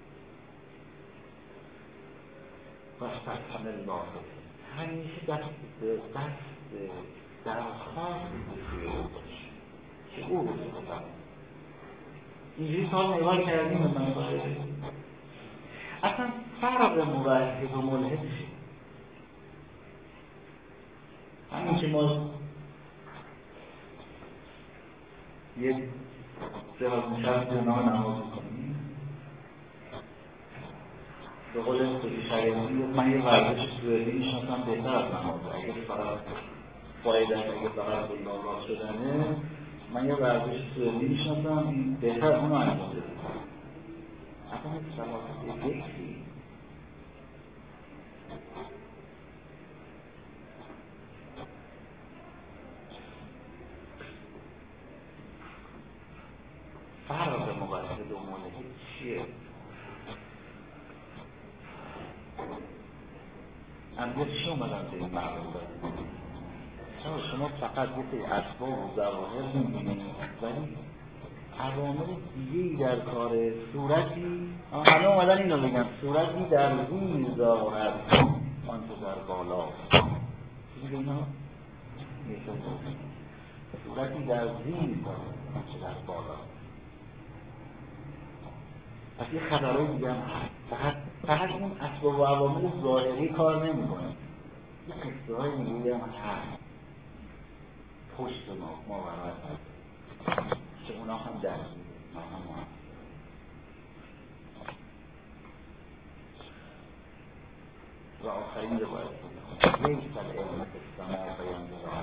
واستفهم الله. همیشه دست دست درخواست بسوی او باشه که او رو بکنم. اینجوری سال نگاه کردیم من باید اصلا فرق موحد و ملحد چیه؟ همین که ما یه سراز نشست نام نماز میکنیم، به قول خودی شریعتی من یه ورزش سوئدی میشناسم بهتر از نماز. اگه فقط فایده اگه فقط بلان راه شدنه، من یه ورزش سوئدی میشناسم بهتر اونو انجام بده. اصلا این سلاسط یکی فرق موحد و ملحد چیه؟ امروز چی اومدن به این معلوم داریم؟ شما فقط یه سری اسباب و ظواهر می‌بینید ولی عوامل دیگه‌ای در کار صورتی همه اومدن اینو بگن صورتی در زیر دارد آنچه در بالا چیزی اینا صورتی در زیر دارد آنچه در بالا. پس یه خبرهای دیگه هم هست فقط فقط این اسباب و عوامل ظاهری کار نمی‌کنه. یه قصه های دیگه هم هست پشت ما ما برای که اونا هم در ما هم ما و آخرین روایت لیس العلم فی السماء فینظر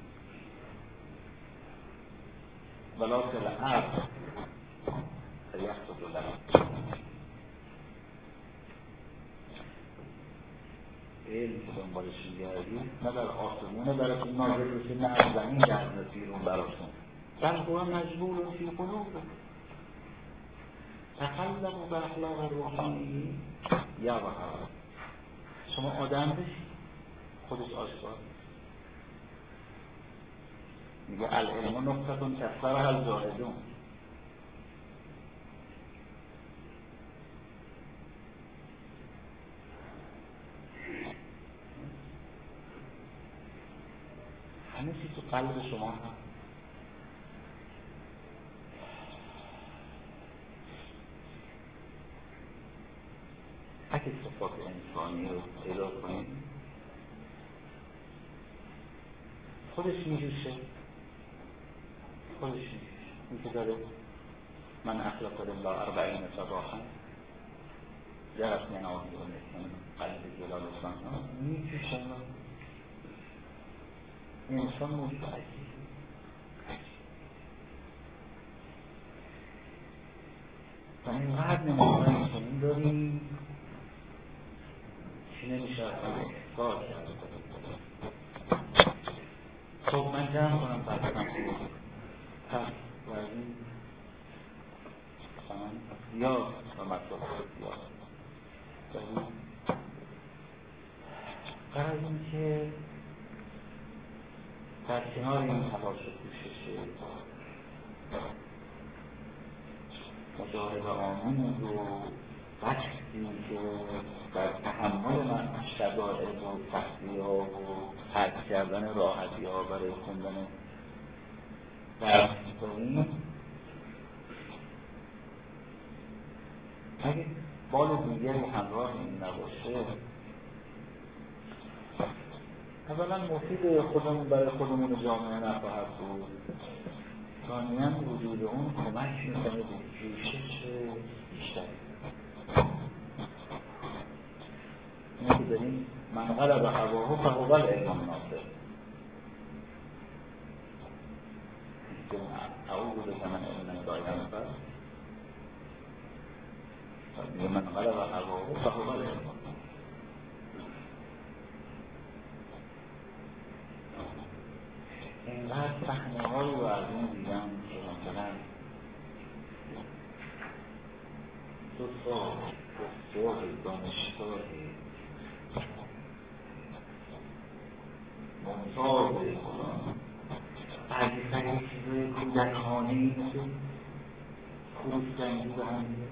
ولا فی الارض فیسجد له. علم که دنبالش می‌گردی نه در آسمونه براتون نازل بشه نه از زمین در بیرون براتون بل هو مجبور فی قلوب تقلب به اخلاق روحانی یا بخار. شما آدم بشید خودش آشکار میگه العلم نقطتون کسرها الجاهدون. همه چیز تو قلب شما هست. اگه صفات انسانی رو پیدا کنید خودش میجوشه خودش میجوشه این که داره من اخلاق الله اربعین صباحا جرس من آن دونه قلب جلال اسلام میجوشه. انسان موجود عجیب و اینقدر نمونه انسانی داریم چی نمیشه اصلا کار کرد. خب من جمع کنم پس پس و این مثلا زیاد و مطلب زیاد ولی قرار این که در کنار این تلاش کوشش مجاهد آمین و وقتی که در تحمل من شدائد و سختی ها و ترک کردن راحتی ها برای خوندن درس داریم اگه بال دیگری همراه این نباشه اولا مفید خودمون برای خودمون جامعه نخواهد بود. ثانیاً وجود اون کمک میکنه به جوشش بیشتری. اینه که داریم من غلب هواه فهو العلم الناصر. اعوذ بک من علم لا ینفع من غلب هواه فهو العلم. اینقدر صحنه های رو از این دیدم که مثلا دو سال دو سال دانشگاه ممتاز بعدی خیلی چیزای کودکانه‌ای مثل خروس جنگی به هم می‌رسه.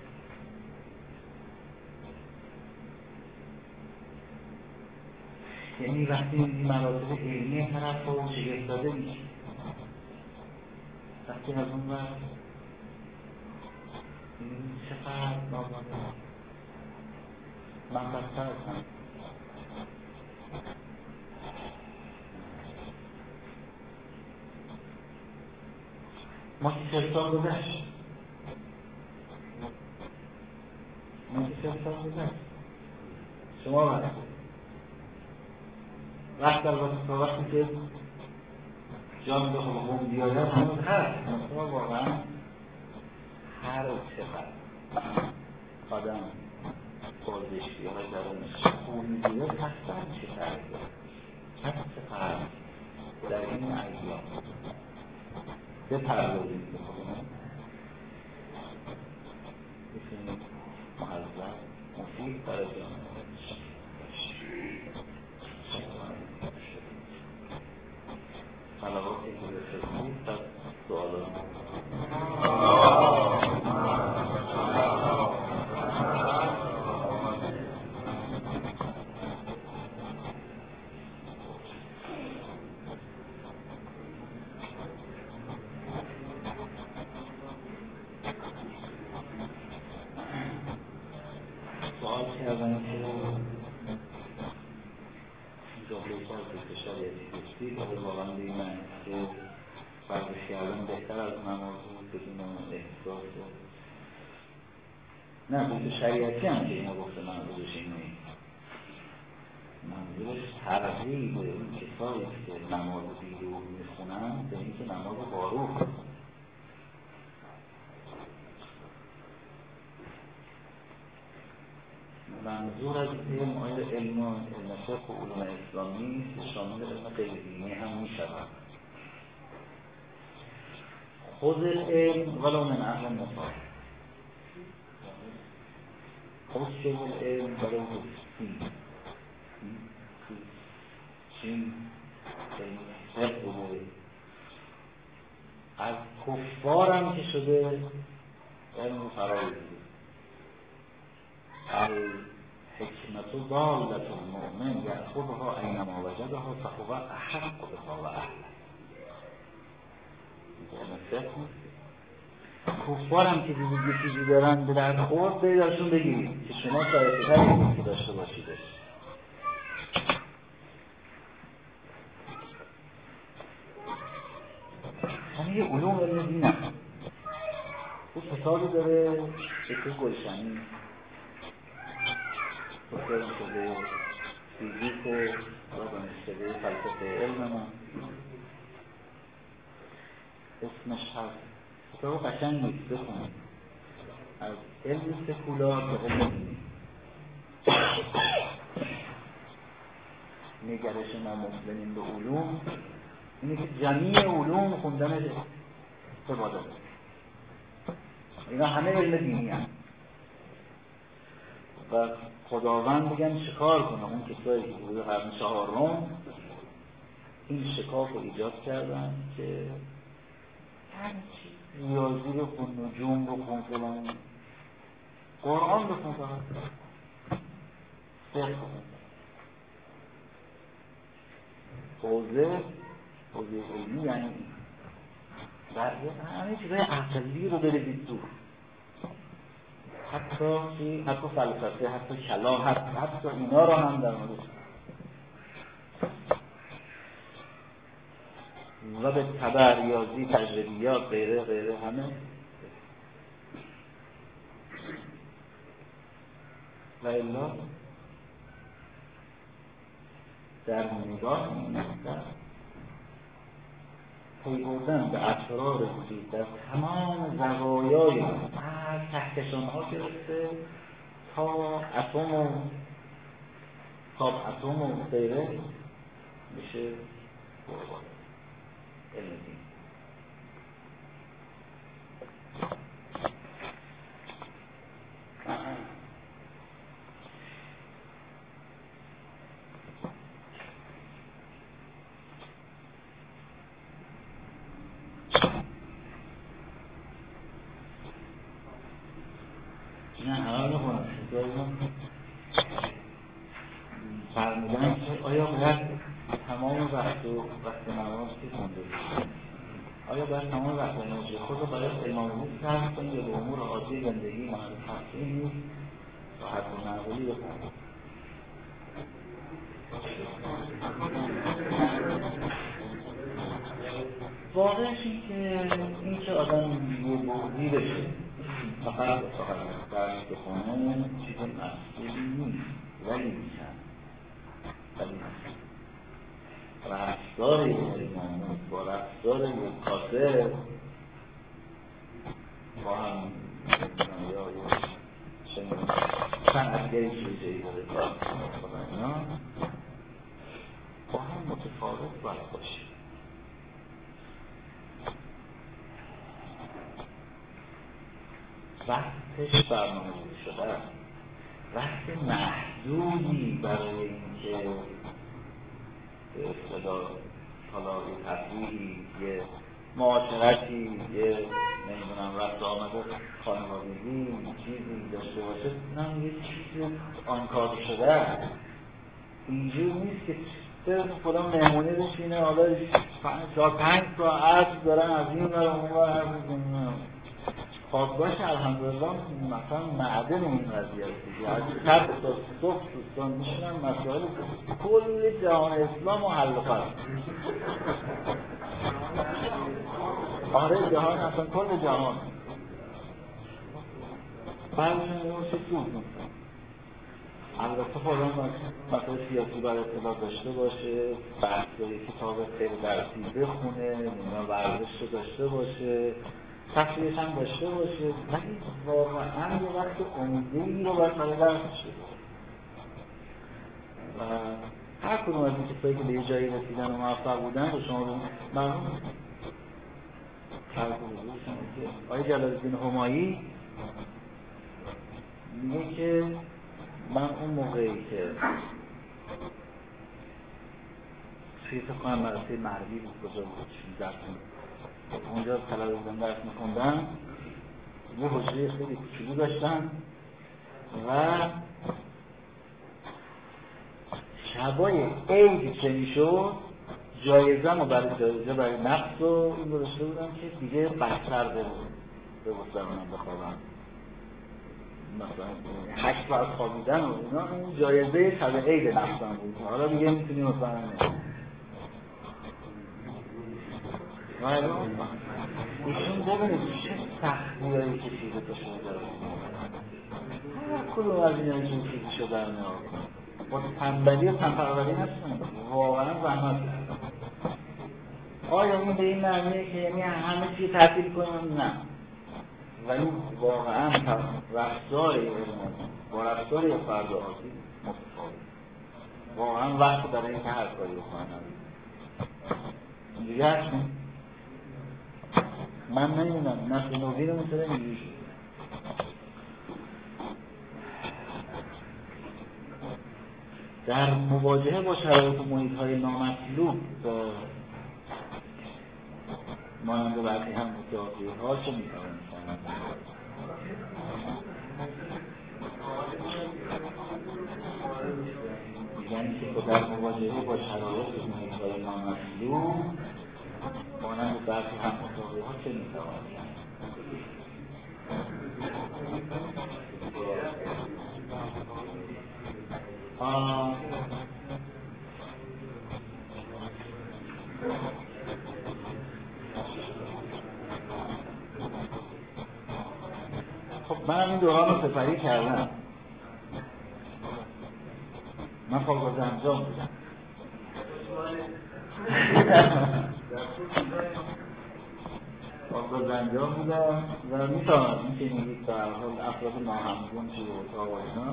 یعنی وقتی این مراتب علمی طرف رو شگفت داده میشه وقتی از اون وقت این چقدر ناباده من بستر هستم ما که چه سال گذشت ما که چه سال گذشت شما وقت وقت البته تا وقتی که جان به حقوق بیاید هنوز هست مثلا واقعا هر چقدر آدم بازشتی های درونش خونی بیاد هستن چه فرقی هست چه فرقی در این ایام بپردازیم که خودمون بسیاریم محضر مفید برای جامعه کردن که جمله باز به شریعتی گفتی که واقعا دیدن که ورزش کردن بهتر از نماز بود بدون احساس نه بود شریعتی هم که اینو گفته منظورش این نیست، منظورش ترغیب این کسایی که نماز بیروح میخونن به این که نماز باروح. منظور از علم آیا علم علم فقه و علوم اسلامی که شامل علم غیر دینی هم میشود. خود علم ولو من اهل النفاق خود علم برای گفتی چین علم بوده از کفار هم که شده علم فرایی دیده. الحکمت ضالة المؤمن یأخذها اینما وجدها فهو احق بها و اهله. کفار هم که دیدید یه چیزی دارن به درد خورد بیدارشون بگیرید که شما شایسته‌تری که داشته باشیدش. همه یه علوم علم دین هم او کتابی داره دکتر گلشنی دکتر شده فیزیک و دانشکده فلسفه علم ما اسمش هست. کتاب قشنگ نیست بخونید از علم سکولار به علم دینی. نگرش ما مسلمین به علوم اینه که جمیع علوم خوندن عبادت. اینا همه علم دینی هم و خداوند بگن شکار کنه اون کسایی که بوده قرن چهارم این شکاف رو ایجاد کردن که ریاضی بخون، نجوم بخون، فلان قرآن بخون، فقط فقه بخون. حوزه حوزه علمی یعنی برگه همه چیزای عقلی رو بریزید دور، حتی حتی فلسفه، حتی کلام، حتی, حتی اینا رو هم در موردش و به تبع ریاضی، تجربیات، غیره غیره همه. و الا در نگاه در پی بردن به اسرار وجود در تمام زوایای از کهکشان‌ها گرفته تا اتم و تا اتم و غیره میشه قربان علم دین. نه همه بخونم فرمودن که آیا باید تمام وقت و وقت نماز که خونده آیا باید تمام وقت انرژی خود رو برای علم صرف کنید یا به امور عادی زندگی مانند تفریح نیست و حد و معقولی بکنید؟ واقعش این که این که آدم یه بودی بشه فقط فقط درس بخونه چیز مسئولی نیست، ولی میشن ولی میشن رفتار یک اماموز با رفتار یک کاسر با هم یا صنعتگری چیزی داره کار اینا با هم متفاوت باید باشه. وقتش برنامه شده، وقت محدودی برای اینکه به اصطلاح حالا یه تفریحی، یه معاشرتی، یه نمیدونم رفت آمده خانوادگی چیزی داشته باشه، نه یه چیزی آنکار شده. اینجور نیست که صرف خدا مهمونی بشینه حالا چهار پنج ساعت دارن از این برای اون برای هر روز پادگاهش الحمدلله مثلا معدن این قضیه است دیگه. از شب تا صبح دوستان میشنن مسائل کل جهان اسلام و حل و فصل. آره جهان اصلا کل جهان بعضی اون شکل میکنن. البته خودم مثلا سیاسی باید اطلاع داشته باشه، بحثای کتاب خیلی درسی بخونه، نمیدونم ورزش رو داشته باشه، تفریحش هم داشته باشه، ولی واقعا یه وقت عمده‌ای رو باید برای درسش بده. و هر کدوم از این کسایی که به یه جایی رسیدن و موفق بودن رو شما رو معلوم فرق بزرگشون که آقای جلال‌الدین همایی میگه که من اون موقعی که توی فکر کنم مدرسه مغربی بود کجا بود شانزده سال اونجا طلبه بودم درس می‌خوندم، یه حجره خیلی کوچولو داشتم و شبای عید که میشد جایزه‌مو برای جایزه برای نفس و این گذاشته بودم که دیگه بدتر به بگذارونم بخوابم، مثلا هشت ساعت خوابیدن و اینا. این جایزه شب عید نفسم بود. حالا دیگه میتونیم مثلا ایشون ببینید چه سختی‌هایی کشیده تا شما داره هر کدوم از این هایی که چیزی شده در نها کنم با تنبلی و تنپروری هستن، واقعا زحمت هستن. آیا این به این معنیه که یعنی همه چی تعطیل کنیم؟ نه، ولی واقعا رفتار علمان با رفتار یه فرد عادی متفاوت. واقعا وقت برای اینکه هر کاری بکنن اینجوری هستیم. من نمیدونم نسل نوی رو مثلا اینجوری شد. در مواجهه با شرایط و محیط‌های نامطلوب مانند برخی هم متعاقی‌ها چه می‌توانیم یعنی که در مواجهه با شرایط و محیط‌های نامطلوب مانند برخی هم متعاقی‌ها چه می‌توانیم آه خب من این دوران رو سپری کردم. من فوق زنجان بودم. فوق زنجان بودم و میتونم این که میگید در حال افراد ناهمگون توی اتاق و اینا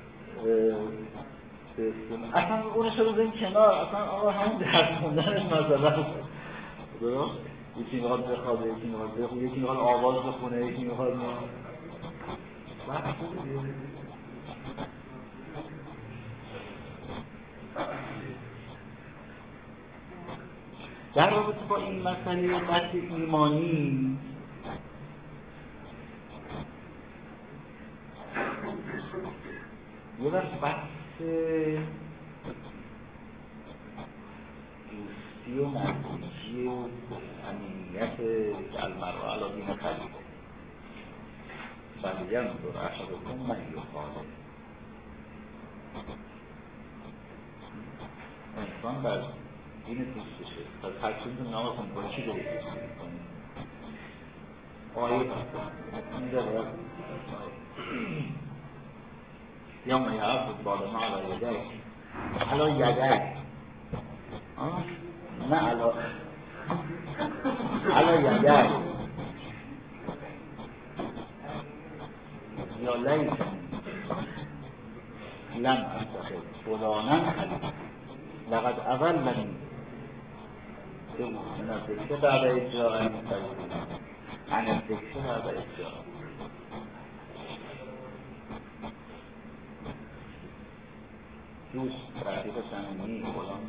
اصلا اونش رو بزنیم کنار. اصلا آقا همون درس خوندنش مسئله است. درست؟ یکی میخواد بخوابه، یکی میخواد بخوابه، یکی میخواد آواز بخونه، یکی میخواد ما در رابطه با این مسئله بحث ایمانی یه وقت بحث دوستی و نزدیکی و امنیت المرء علی دین خلیله فلینظر احدکم من یخالط. انسان بر دین دوستشه، پس هر چیزی نماز هم با چی داری دوستی میکنی؟ آیه این داره یا من یعبد بالما علی یدک علی یدک نه علی علی یدک یا لیس لم اتخذ فلانا خلیلا لقد اضلنی من الذکر بعد اذ جاءنی عن الذکر بعد اذ جاءنی. دوست رفیق صمیمی فلان،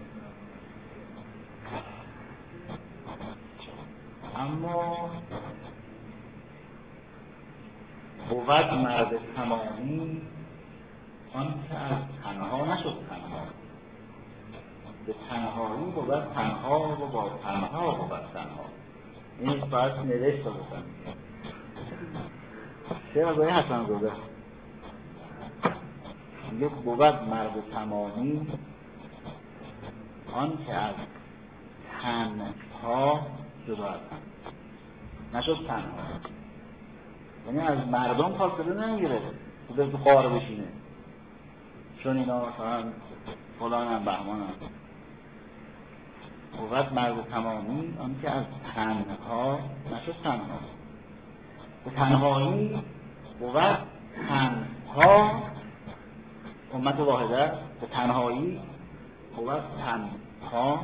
اما بود مرد تمامی آن که از تنها نشد تنها، به تنهایی بود تنها و با تنها بود تنها. این باید نوشت رو بسن شعر آقای حسن زاده میگه بود مرد تمامی آن که از تنها جدا از هم نشد تنها، یعنی از مردم فاصله نمیگیره که به تو قاره بشینه چون اینا مثلا فلان هم بهمان هم. بود مرد تمامی آن که از تنها نشد تنها، به تنهایی بود تنها امت واحده، به تنهایی بود تنها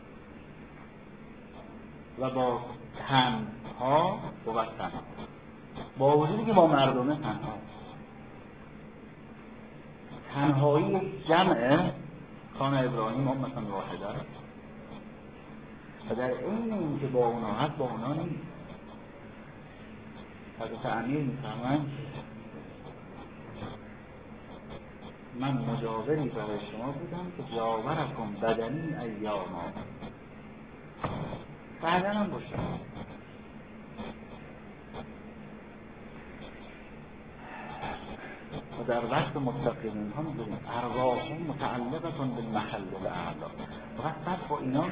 و با تنها بود تنها، با وجودی که با مردمه تنها. تنهایی جمع کان ابراهیم امتا واحده و در این این که با اونا هست با اونا نیست. حضرت امیر میفرمایند من مجاوری برای شما بودم که جاورکم بدنی ایاما، بدنم باشه. و در وقت متقینین ها میدونیم ارواحهم متعلقتون بالمحل الاعلا، وقت بعد با اینا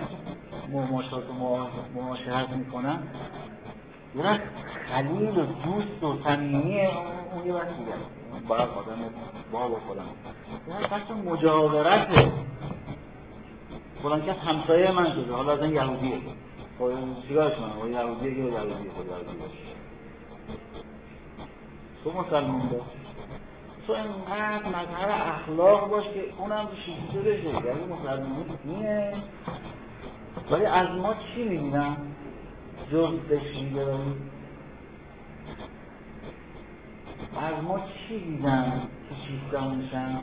مماشرت میکنن یه وقت خلیل و دوست و صمیمی اون یه وقت دیگه باید آدم باب و خودم یه وقت بحث مجاورته. فلان کس همسایه من شده، حالا از این یهودیه چیکارش کنم با یهودیه یا یهودیه خود یهودیه تو مسلمان باش، تو اینقدر مظهر اخلاق باش که اونم شیسته بشه، یعنی مسلمانی اینه. ولی از ما چی میبینم؟ جز بشیده از ما چی دیدن که شیسته میشن؟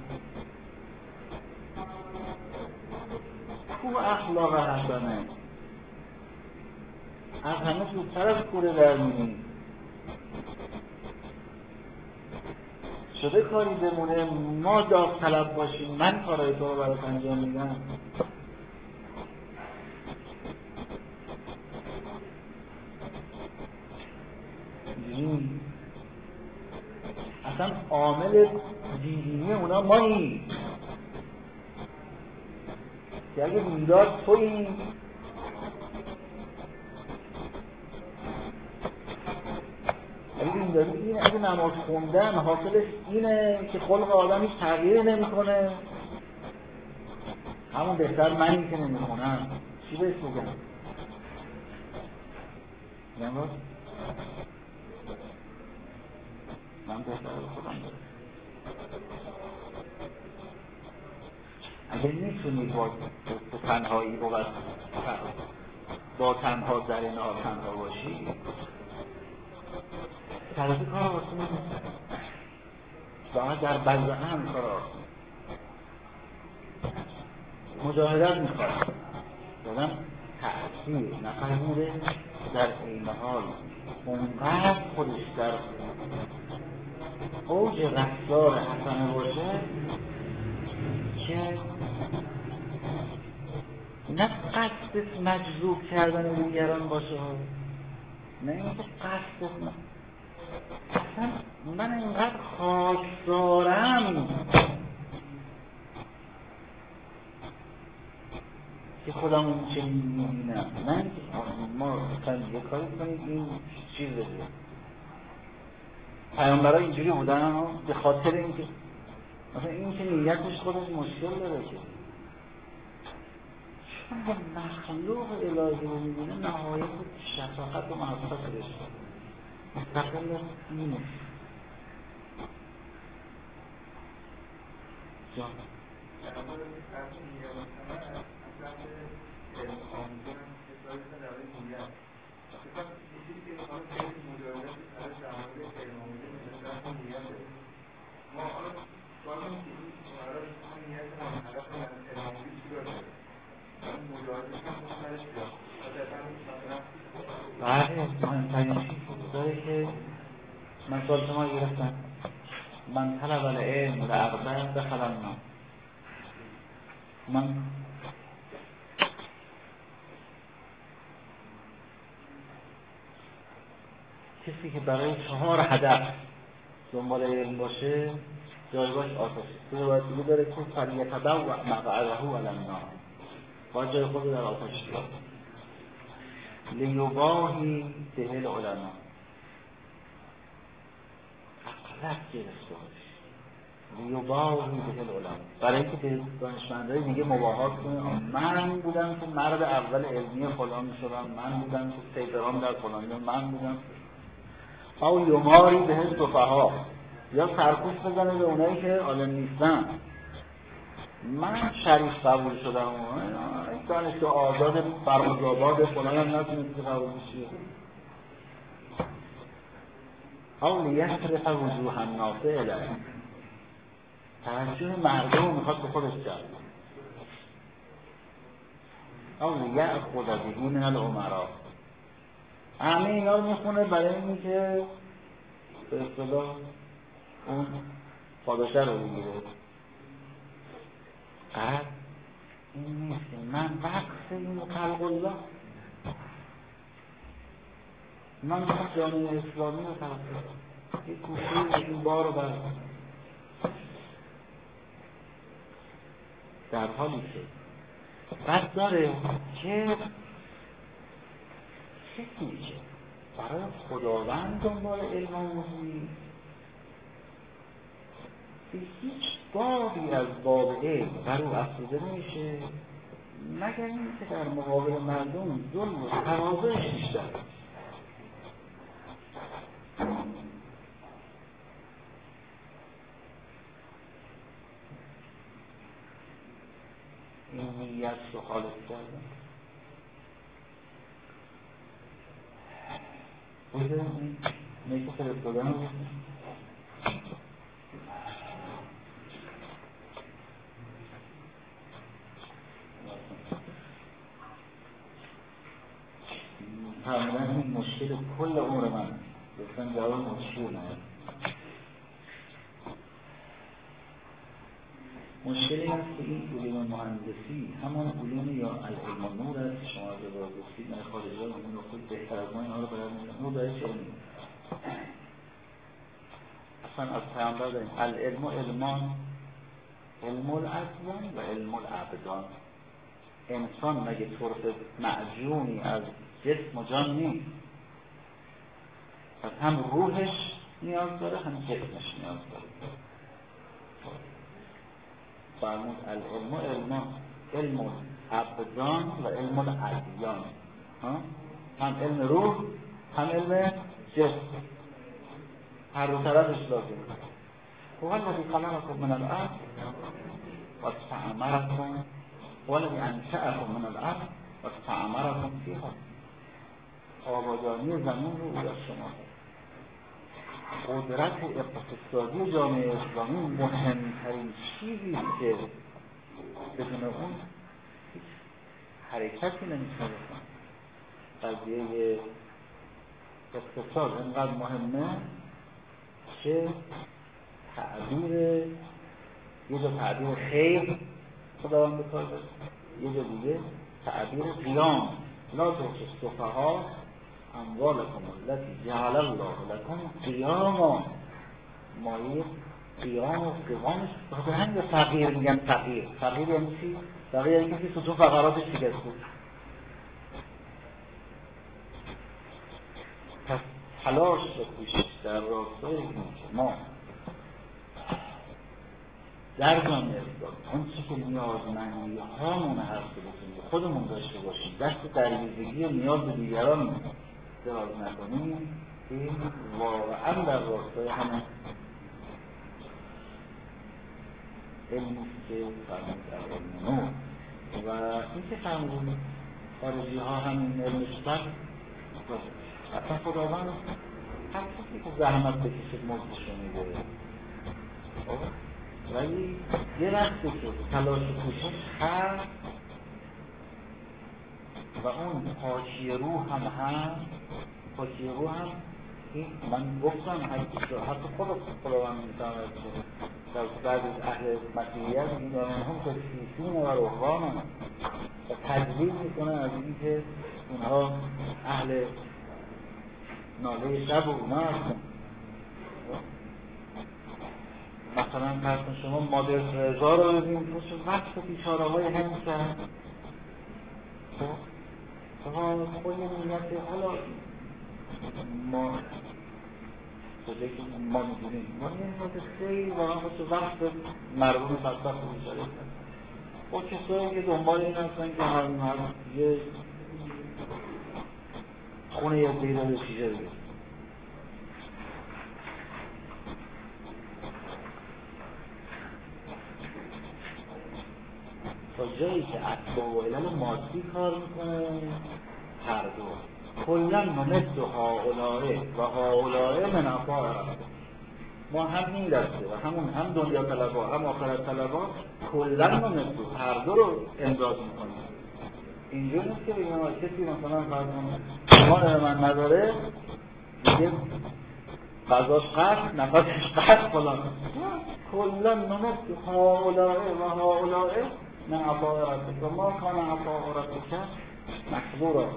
کو اخلاق حسنه؟ از همه زودتر از کوره در میبینیم. شده کاری بمونه ما داغ طلب باشیم من کارهای تو رو برات انجام میدم. اصلا عامل دیدینی اونا مایی که اگه بیدار تویی اگه بیداری اینه، اگه نماز خوندن حاصلش اینه که خلق آدم هیچ تغییر نمی کنه، همون بهتر منی که نمی خونم چی بهش بگم؟ نماز من بهتر خودم دارم. اگه میتونی با تنهایی با با تنها در این حال تنها باشی طرفی کار آسون نیست، باید در بلده هم کار آسون مجاهدت میخواد دادم تأثیر نفهمیده در این حال اونقدر خودش در اوج رفتار حسنه باشه که نه قصد مجذوب کردن دیگران باشه، نه اینکه قصد اصلا من اینقدر خواستارم که خودم اون چه میبینم، نه اینکه ما یه کاری کنیم این چیز بده. پیامبرها اینجوری بودن ها، به خاطر اینکه مثلا این که نیتش خودش مشکل داره که چون با مخلوق الهی رو میبینه نهایت شفاقت و محبت بشه مستقل از اینه. جان بله مهمترین چیز داره که من سوال شما گرفتم من طلب العلم لعربه دخل النار. من کسی که برای چهار هدف دنبال علم باشه جایگاهش آتشه. تو باید دیگه داره که فلیتبوأ مقعده علی النار، باید جای خود در آتش بیاد. لیباهی به العلماء، اقلت گرفته باش. لیباهی به العلماء، برای اینکه به دانشمندهای دیگه مباهات کنه من بودم که مرد اول علمی فلان شدم، من بودم که سیدرام در فلان، من بودم. او یماری به السفها، یا سرکوش بزنه به اونایی که عالم نیستن. من شریف قبول شدم، دانشگاه آزاد برمزاباد فلان هم نتونستی قبول بشی. او لیصرف وجوه الناس الیه، توجه مردم میخواد به خودش جلب. او لیأخذ به من الامراء، همه اینا رو میخونه برای اینی که به اصطلاح اون پاداشه رو بگیره. قرد این نیست که من وقت این خلق الله، من میخوام جامعه اسلامی رو طرف یک کوشی این بار رو بردم، در حالی که بد داره که کسی که برای خداوند دنبال علم آموزی به هیچ بابی از باب علم بر او افزوده نمیشه مگر این که در مقابل مردم ظلم و تواضعش بیشتر. این نیت رو خالص کردن. بوده این نیت فرستادن رو فرمودن این مشکل کل عمر من گفتن جواب مشکل نه. مشکلی هست که این علوم مهندسی همون علوم یا العلم و نور است. شما از روز گفتید من خارجی ها اون رو خود بهتر از ما اینها رو برد میکنم. نور برای چه علمی؟ اصلا از پیامبر داریم العلم و علمان، علم الادیان و علم الابدان. انسان مگه طرف معجونی از جسم و جان نیست، پس هم روحش نیاز داره هم جسمش نیاز داره. فرمود العلم و علمان، علم الابدان و علم الادیان، هم علم روح هم علم جسم، هر دو طرفش لازم. هو الذی خلقکم من الارض واستعمرکم والذی انشأکم من الارض واستعمرکم فیها. آبادانی زمین رو او از شما. قدرت اقتصادی جامعه اسلامی مهمترین چیزی که بدون اون هیچ حرکتی نمیتونه بکنه. قضیه اقتصاد اینقدر مهمه که تعبیر یه جا تعبیر خیر خداوند بکار داره، یه جا دیگه تعبیر قیام. لا تؤتوا السفهاء اموالکم التی جعل الله لکم قیاما. مایه قیام و قوامش بخاطر همین فقیر میگن. فقیر فقیر یعنی چی؟ فقیر یعنی کسی ستون فقراتش شکسته. پس تلاش و کوشش در راستای این که ما در جامعه اسلامی اون چی که نیازمندی هامون هست که بکنیم خودمون داشته باشیم، دست دریوزگی و نیاز به دیگران دراز نکنیم، این واقعا در راستای همه علمی که فرمود در علم نور. و این که فرمود خارجی ها همین علم شدن، اصلا خداوند هر کسی که زحمت بکشید مزدشو میده. ولی یه وقتی که تلاش و کوشش هست و اون پاکی روح هم هست، پاکی روح هم این من گفتم حتی خود خداوند میتواند در بعد از اهل مسیحیت این هم تشریفین و روحان هم و تجویز میکنه از این که اونها اهل ناله شب و اونا هستن. مثلا فرض شما مادر ترزا رو ببینید وقت بیچاره های هند کرد. ها خود نیت حالا ما کجایی که ما میدونیم ما نیت خیلی واقعا خود وقت مردم بدبخت رو بیچاره کرد. با کسایی که دنبال این هستن که هر هر یه خونه یا دیده به چیزه بگیر. تا جایی که اسباب و علل مادی کار میکنه هر دو کلا نمد هاولائه و هاولائه من افاق ما هم این دسته و همون هم دنیا طلبا هم آخرت طلبا کلا نمد هر دو رو امداد میکنه. اینجور نیست که بگیم ما کسی مثلا فرضون ایمان من نداره دیگه غذاش قطع نفسش قطع فلان کلا نمد هاولائه و هاولائه من عطاء ربك وما كان عطاء ربك محظورا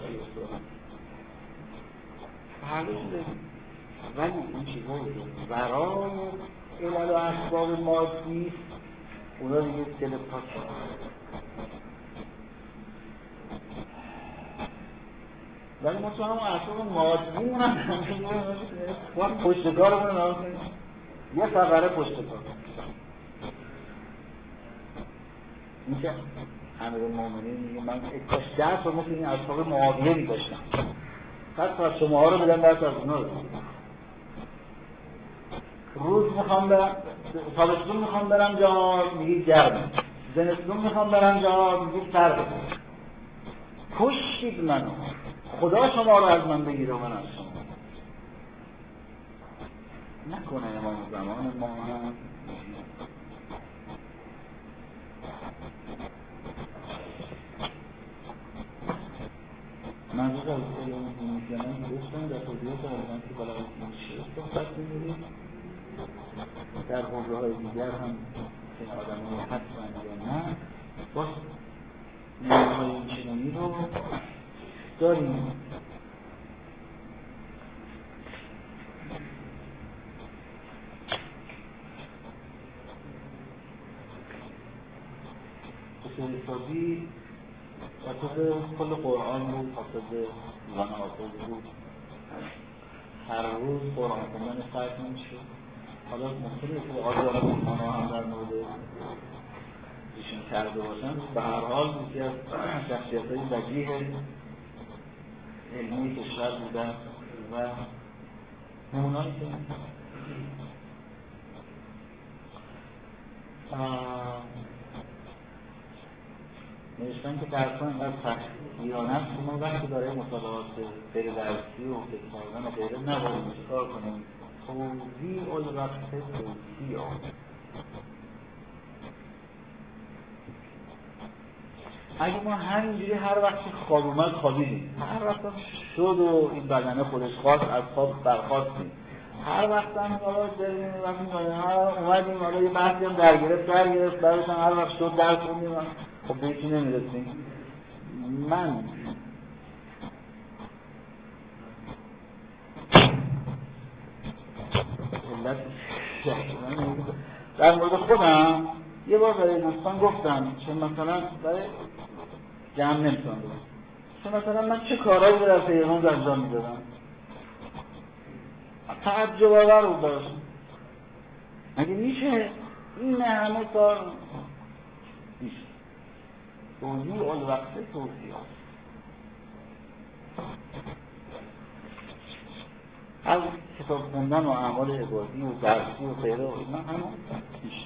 حالیه. ولی این چیزایی که برای علل و اسباب مادی اونا دیگه دل پاک شد. ولی ما تو همون اسباب مادی اونم وقت پشتکارمون رو یه فقره پشتکار میشه امیرالمومنین میگه من کاش درس رو مثل این اسباب معاویه می‌داشتم. حتی از شما ها رو بدن درس از اونا رو. روز میخوام برم تابستون میخوام برم جا میگی گرمه، زمستون میخوام برم جا میگی سرده. کشتید منو، خدا شما رو از من بگیره و من از شما. نکنه امام زمان ما هم منظور از علم دینیشنان گفتم در توضیحات علمان که بلاغت میشه صحبت می‌کنید در حوزه های دیگر هم که آدم های حتما یا نه باز نیمه های این چنانی رو داریم. اصول حسابی اساس کل قرآن بود، اساس زن آساس بود. هر روز قرآن خوندن فرق نمیشه. حالا ممکنه که آزار بخوانا هم در مورد ایشون کرده باشن. به هر حال یکی از شخصیت‌های وجیه علمی کشور بودن و نمونه‌ای که نوشتن که درسان اینقدر سختگیرانه است که ما وقتی برای مطالعات غیر درسی و فکر کردن و غیره نباید چیکار کنیم. توزیع الوقت توزیع اگه ما همینجوری هر وقت خواب اومد خوابیدیم، هر وقت شد و این بدنه خودش خواست از خواب برخواستیم، هر وقت هم حالا داریم وقتی اومدیم حالا یه بحثی هم در گرفت در گرفت بعدش هم هر وقت شد درس خوندیم خب به هیچی نمیرسیم. من علت در مورد خودم یه بار برای دوستان گفتم چون مثلا برای جمع نمیتونم بگم چون مثلا من چه کارهایی رو در پیغمبر انجام میدادم تعجب آور بود داشت. مگه میشه این همه کار میشه توضیح الوقت توضیح از کتاب خوندن و اعمال عبادی و درسی و غیره و اینا همه میشه.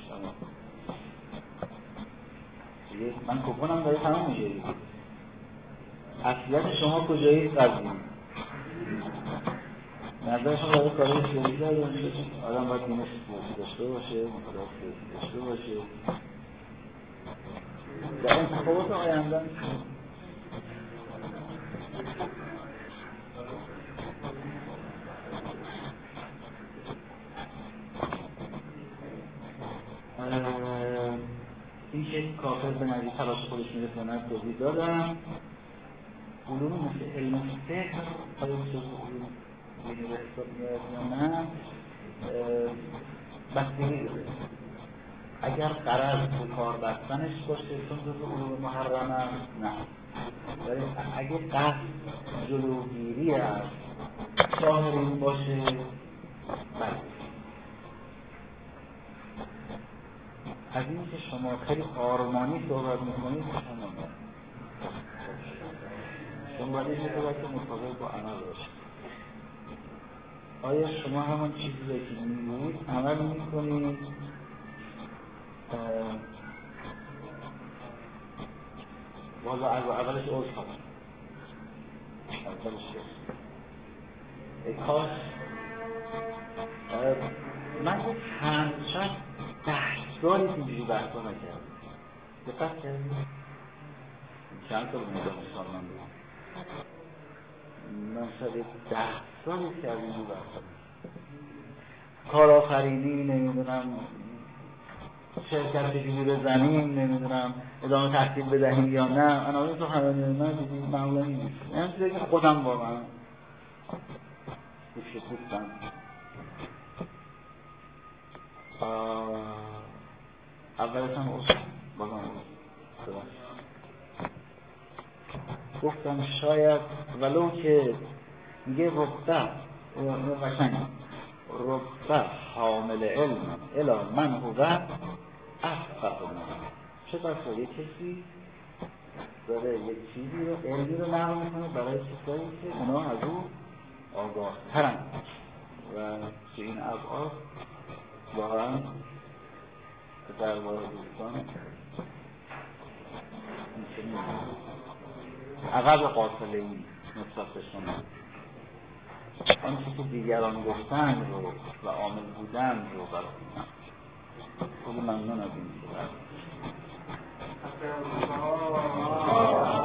من کپونم داره تمام میشه. اصلیت شما کجایی قضیه نظر شما داره کاری سیاسی داره آدم باید دینش سیاسی داشته باشه مطالعات سیاسی داشته باشه در انتخابات آینده این که کافر به نزدیک تلاش خودش میرسه من توضیح دادم. علوم مثل علم فقه آیا بسیار علوم دینی به حساب میاد یا نه بستگی داره. اگر غرض به کار بستنش باشه چون جزء علوم محرم است نه، ولی اگه قصد جلوگیری از شاهرین باشه بله. از این که شما خیلی آرمانی صحبت میکنید شما نه شما باید این صحبت که مطابق با عمل باشه. آیا شما همون چیزی که میگوید عمل میکنید؟ والا از اولش اوز خواهد اولش ای کاش من گفت چند شاید ده سالی اینجوری بحثا نکرد دقت کردی؟ چند سال میدان سالمان بود من شاید ده سالی کردی اینجوری بحثا کار آفرینی نمیدونم شرکت چجوری بزنیم نمیدونم ادامه تحصیل بدهیم یا نه اناوی تو همه من دیدی معمولا این نیست این چیزی که خودم واقعا گوشه گفتم اولش هم اوست بازم اوست گفتم شاید ولو که میگه ربطه این قشنگ ربطه حامل علم الا من هو افقه من چه بسا یک کسی داره یک چیزی رو علمی رو نقل میکنه برای چیزایی که اونا از او آگاه ترن و که این ابعاد واقعا در باره دوستان عقب قاصله این نسبت به شما آنچه که دیگران گفتن رو و عامل بودن رو برای خیلی ممنون از این که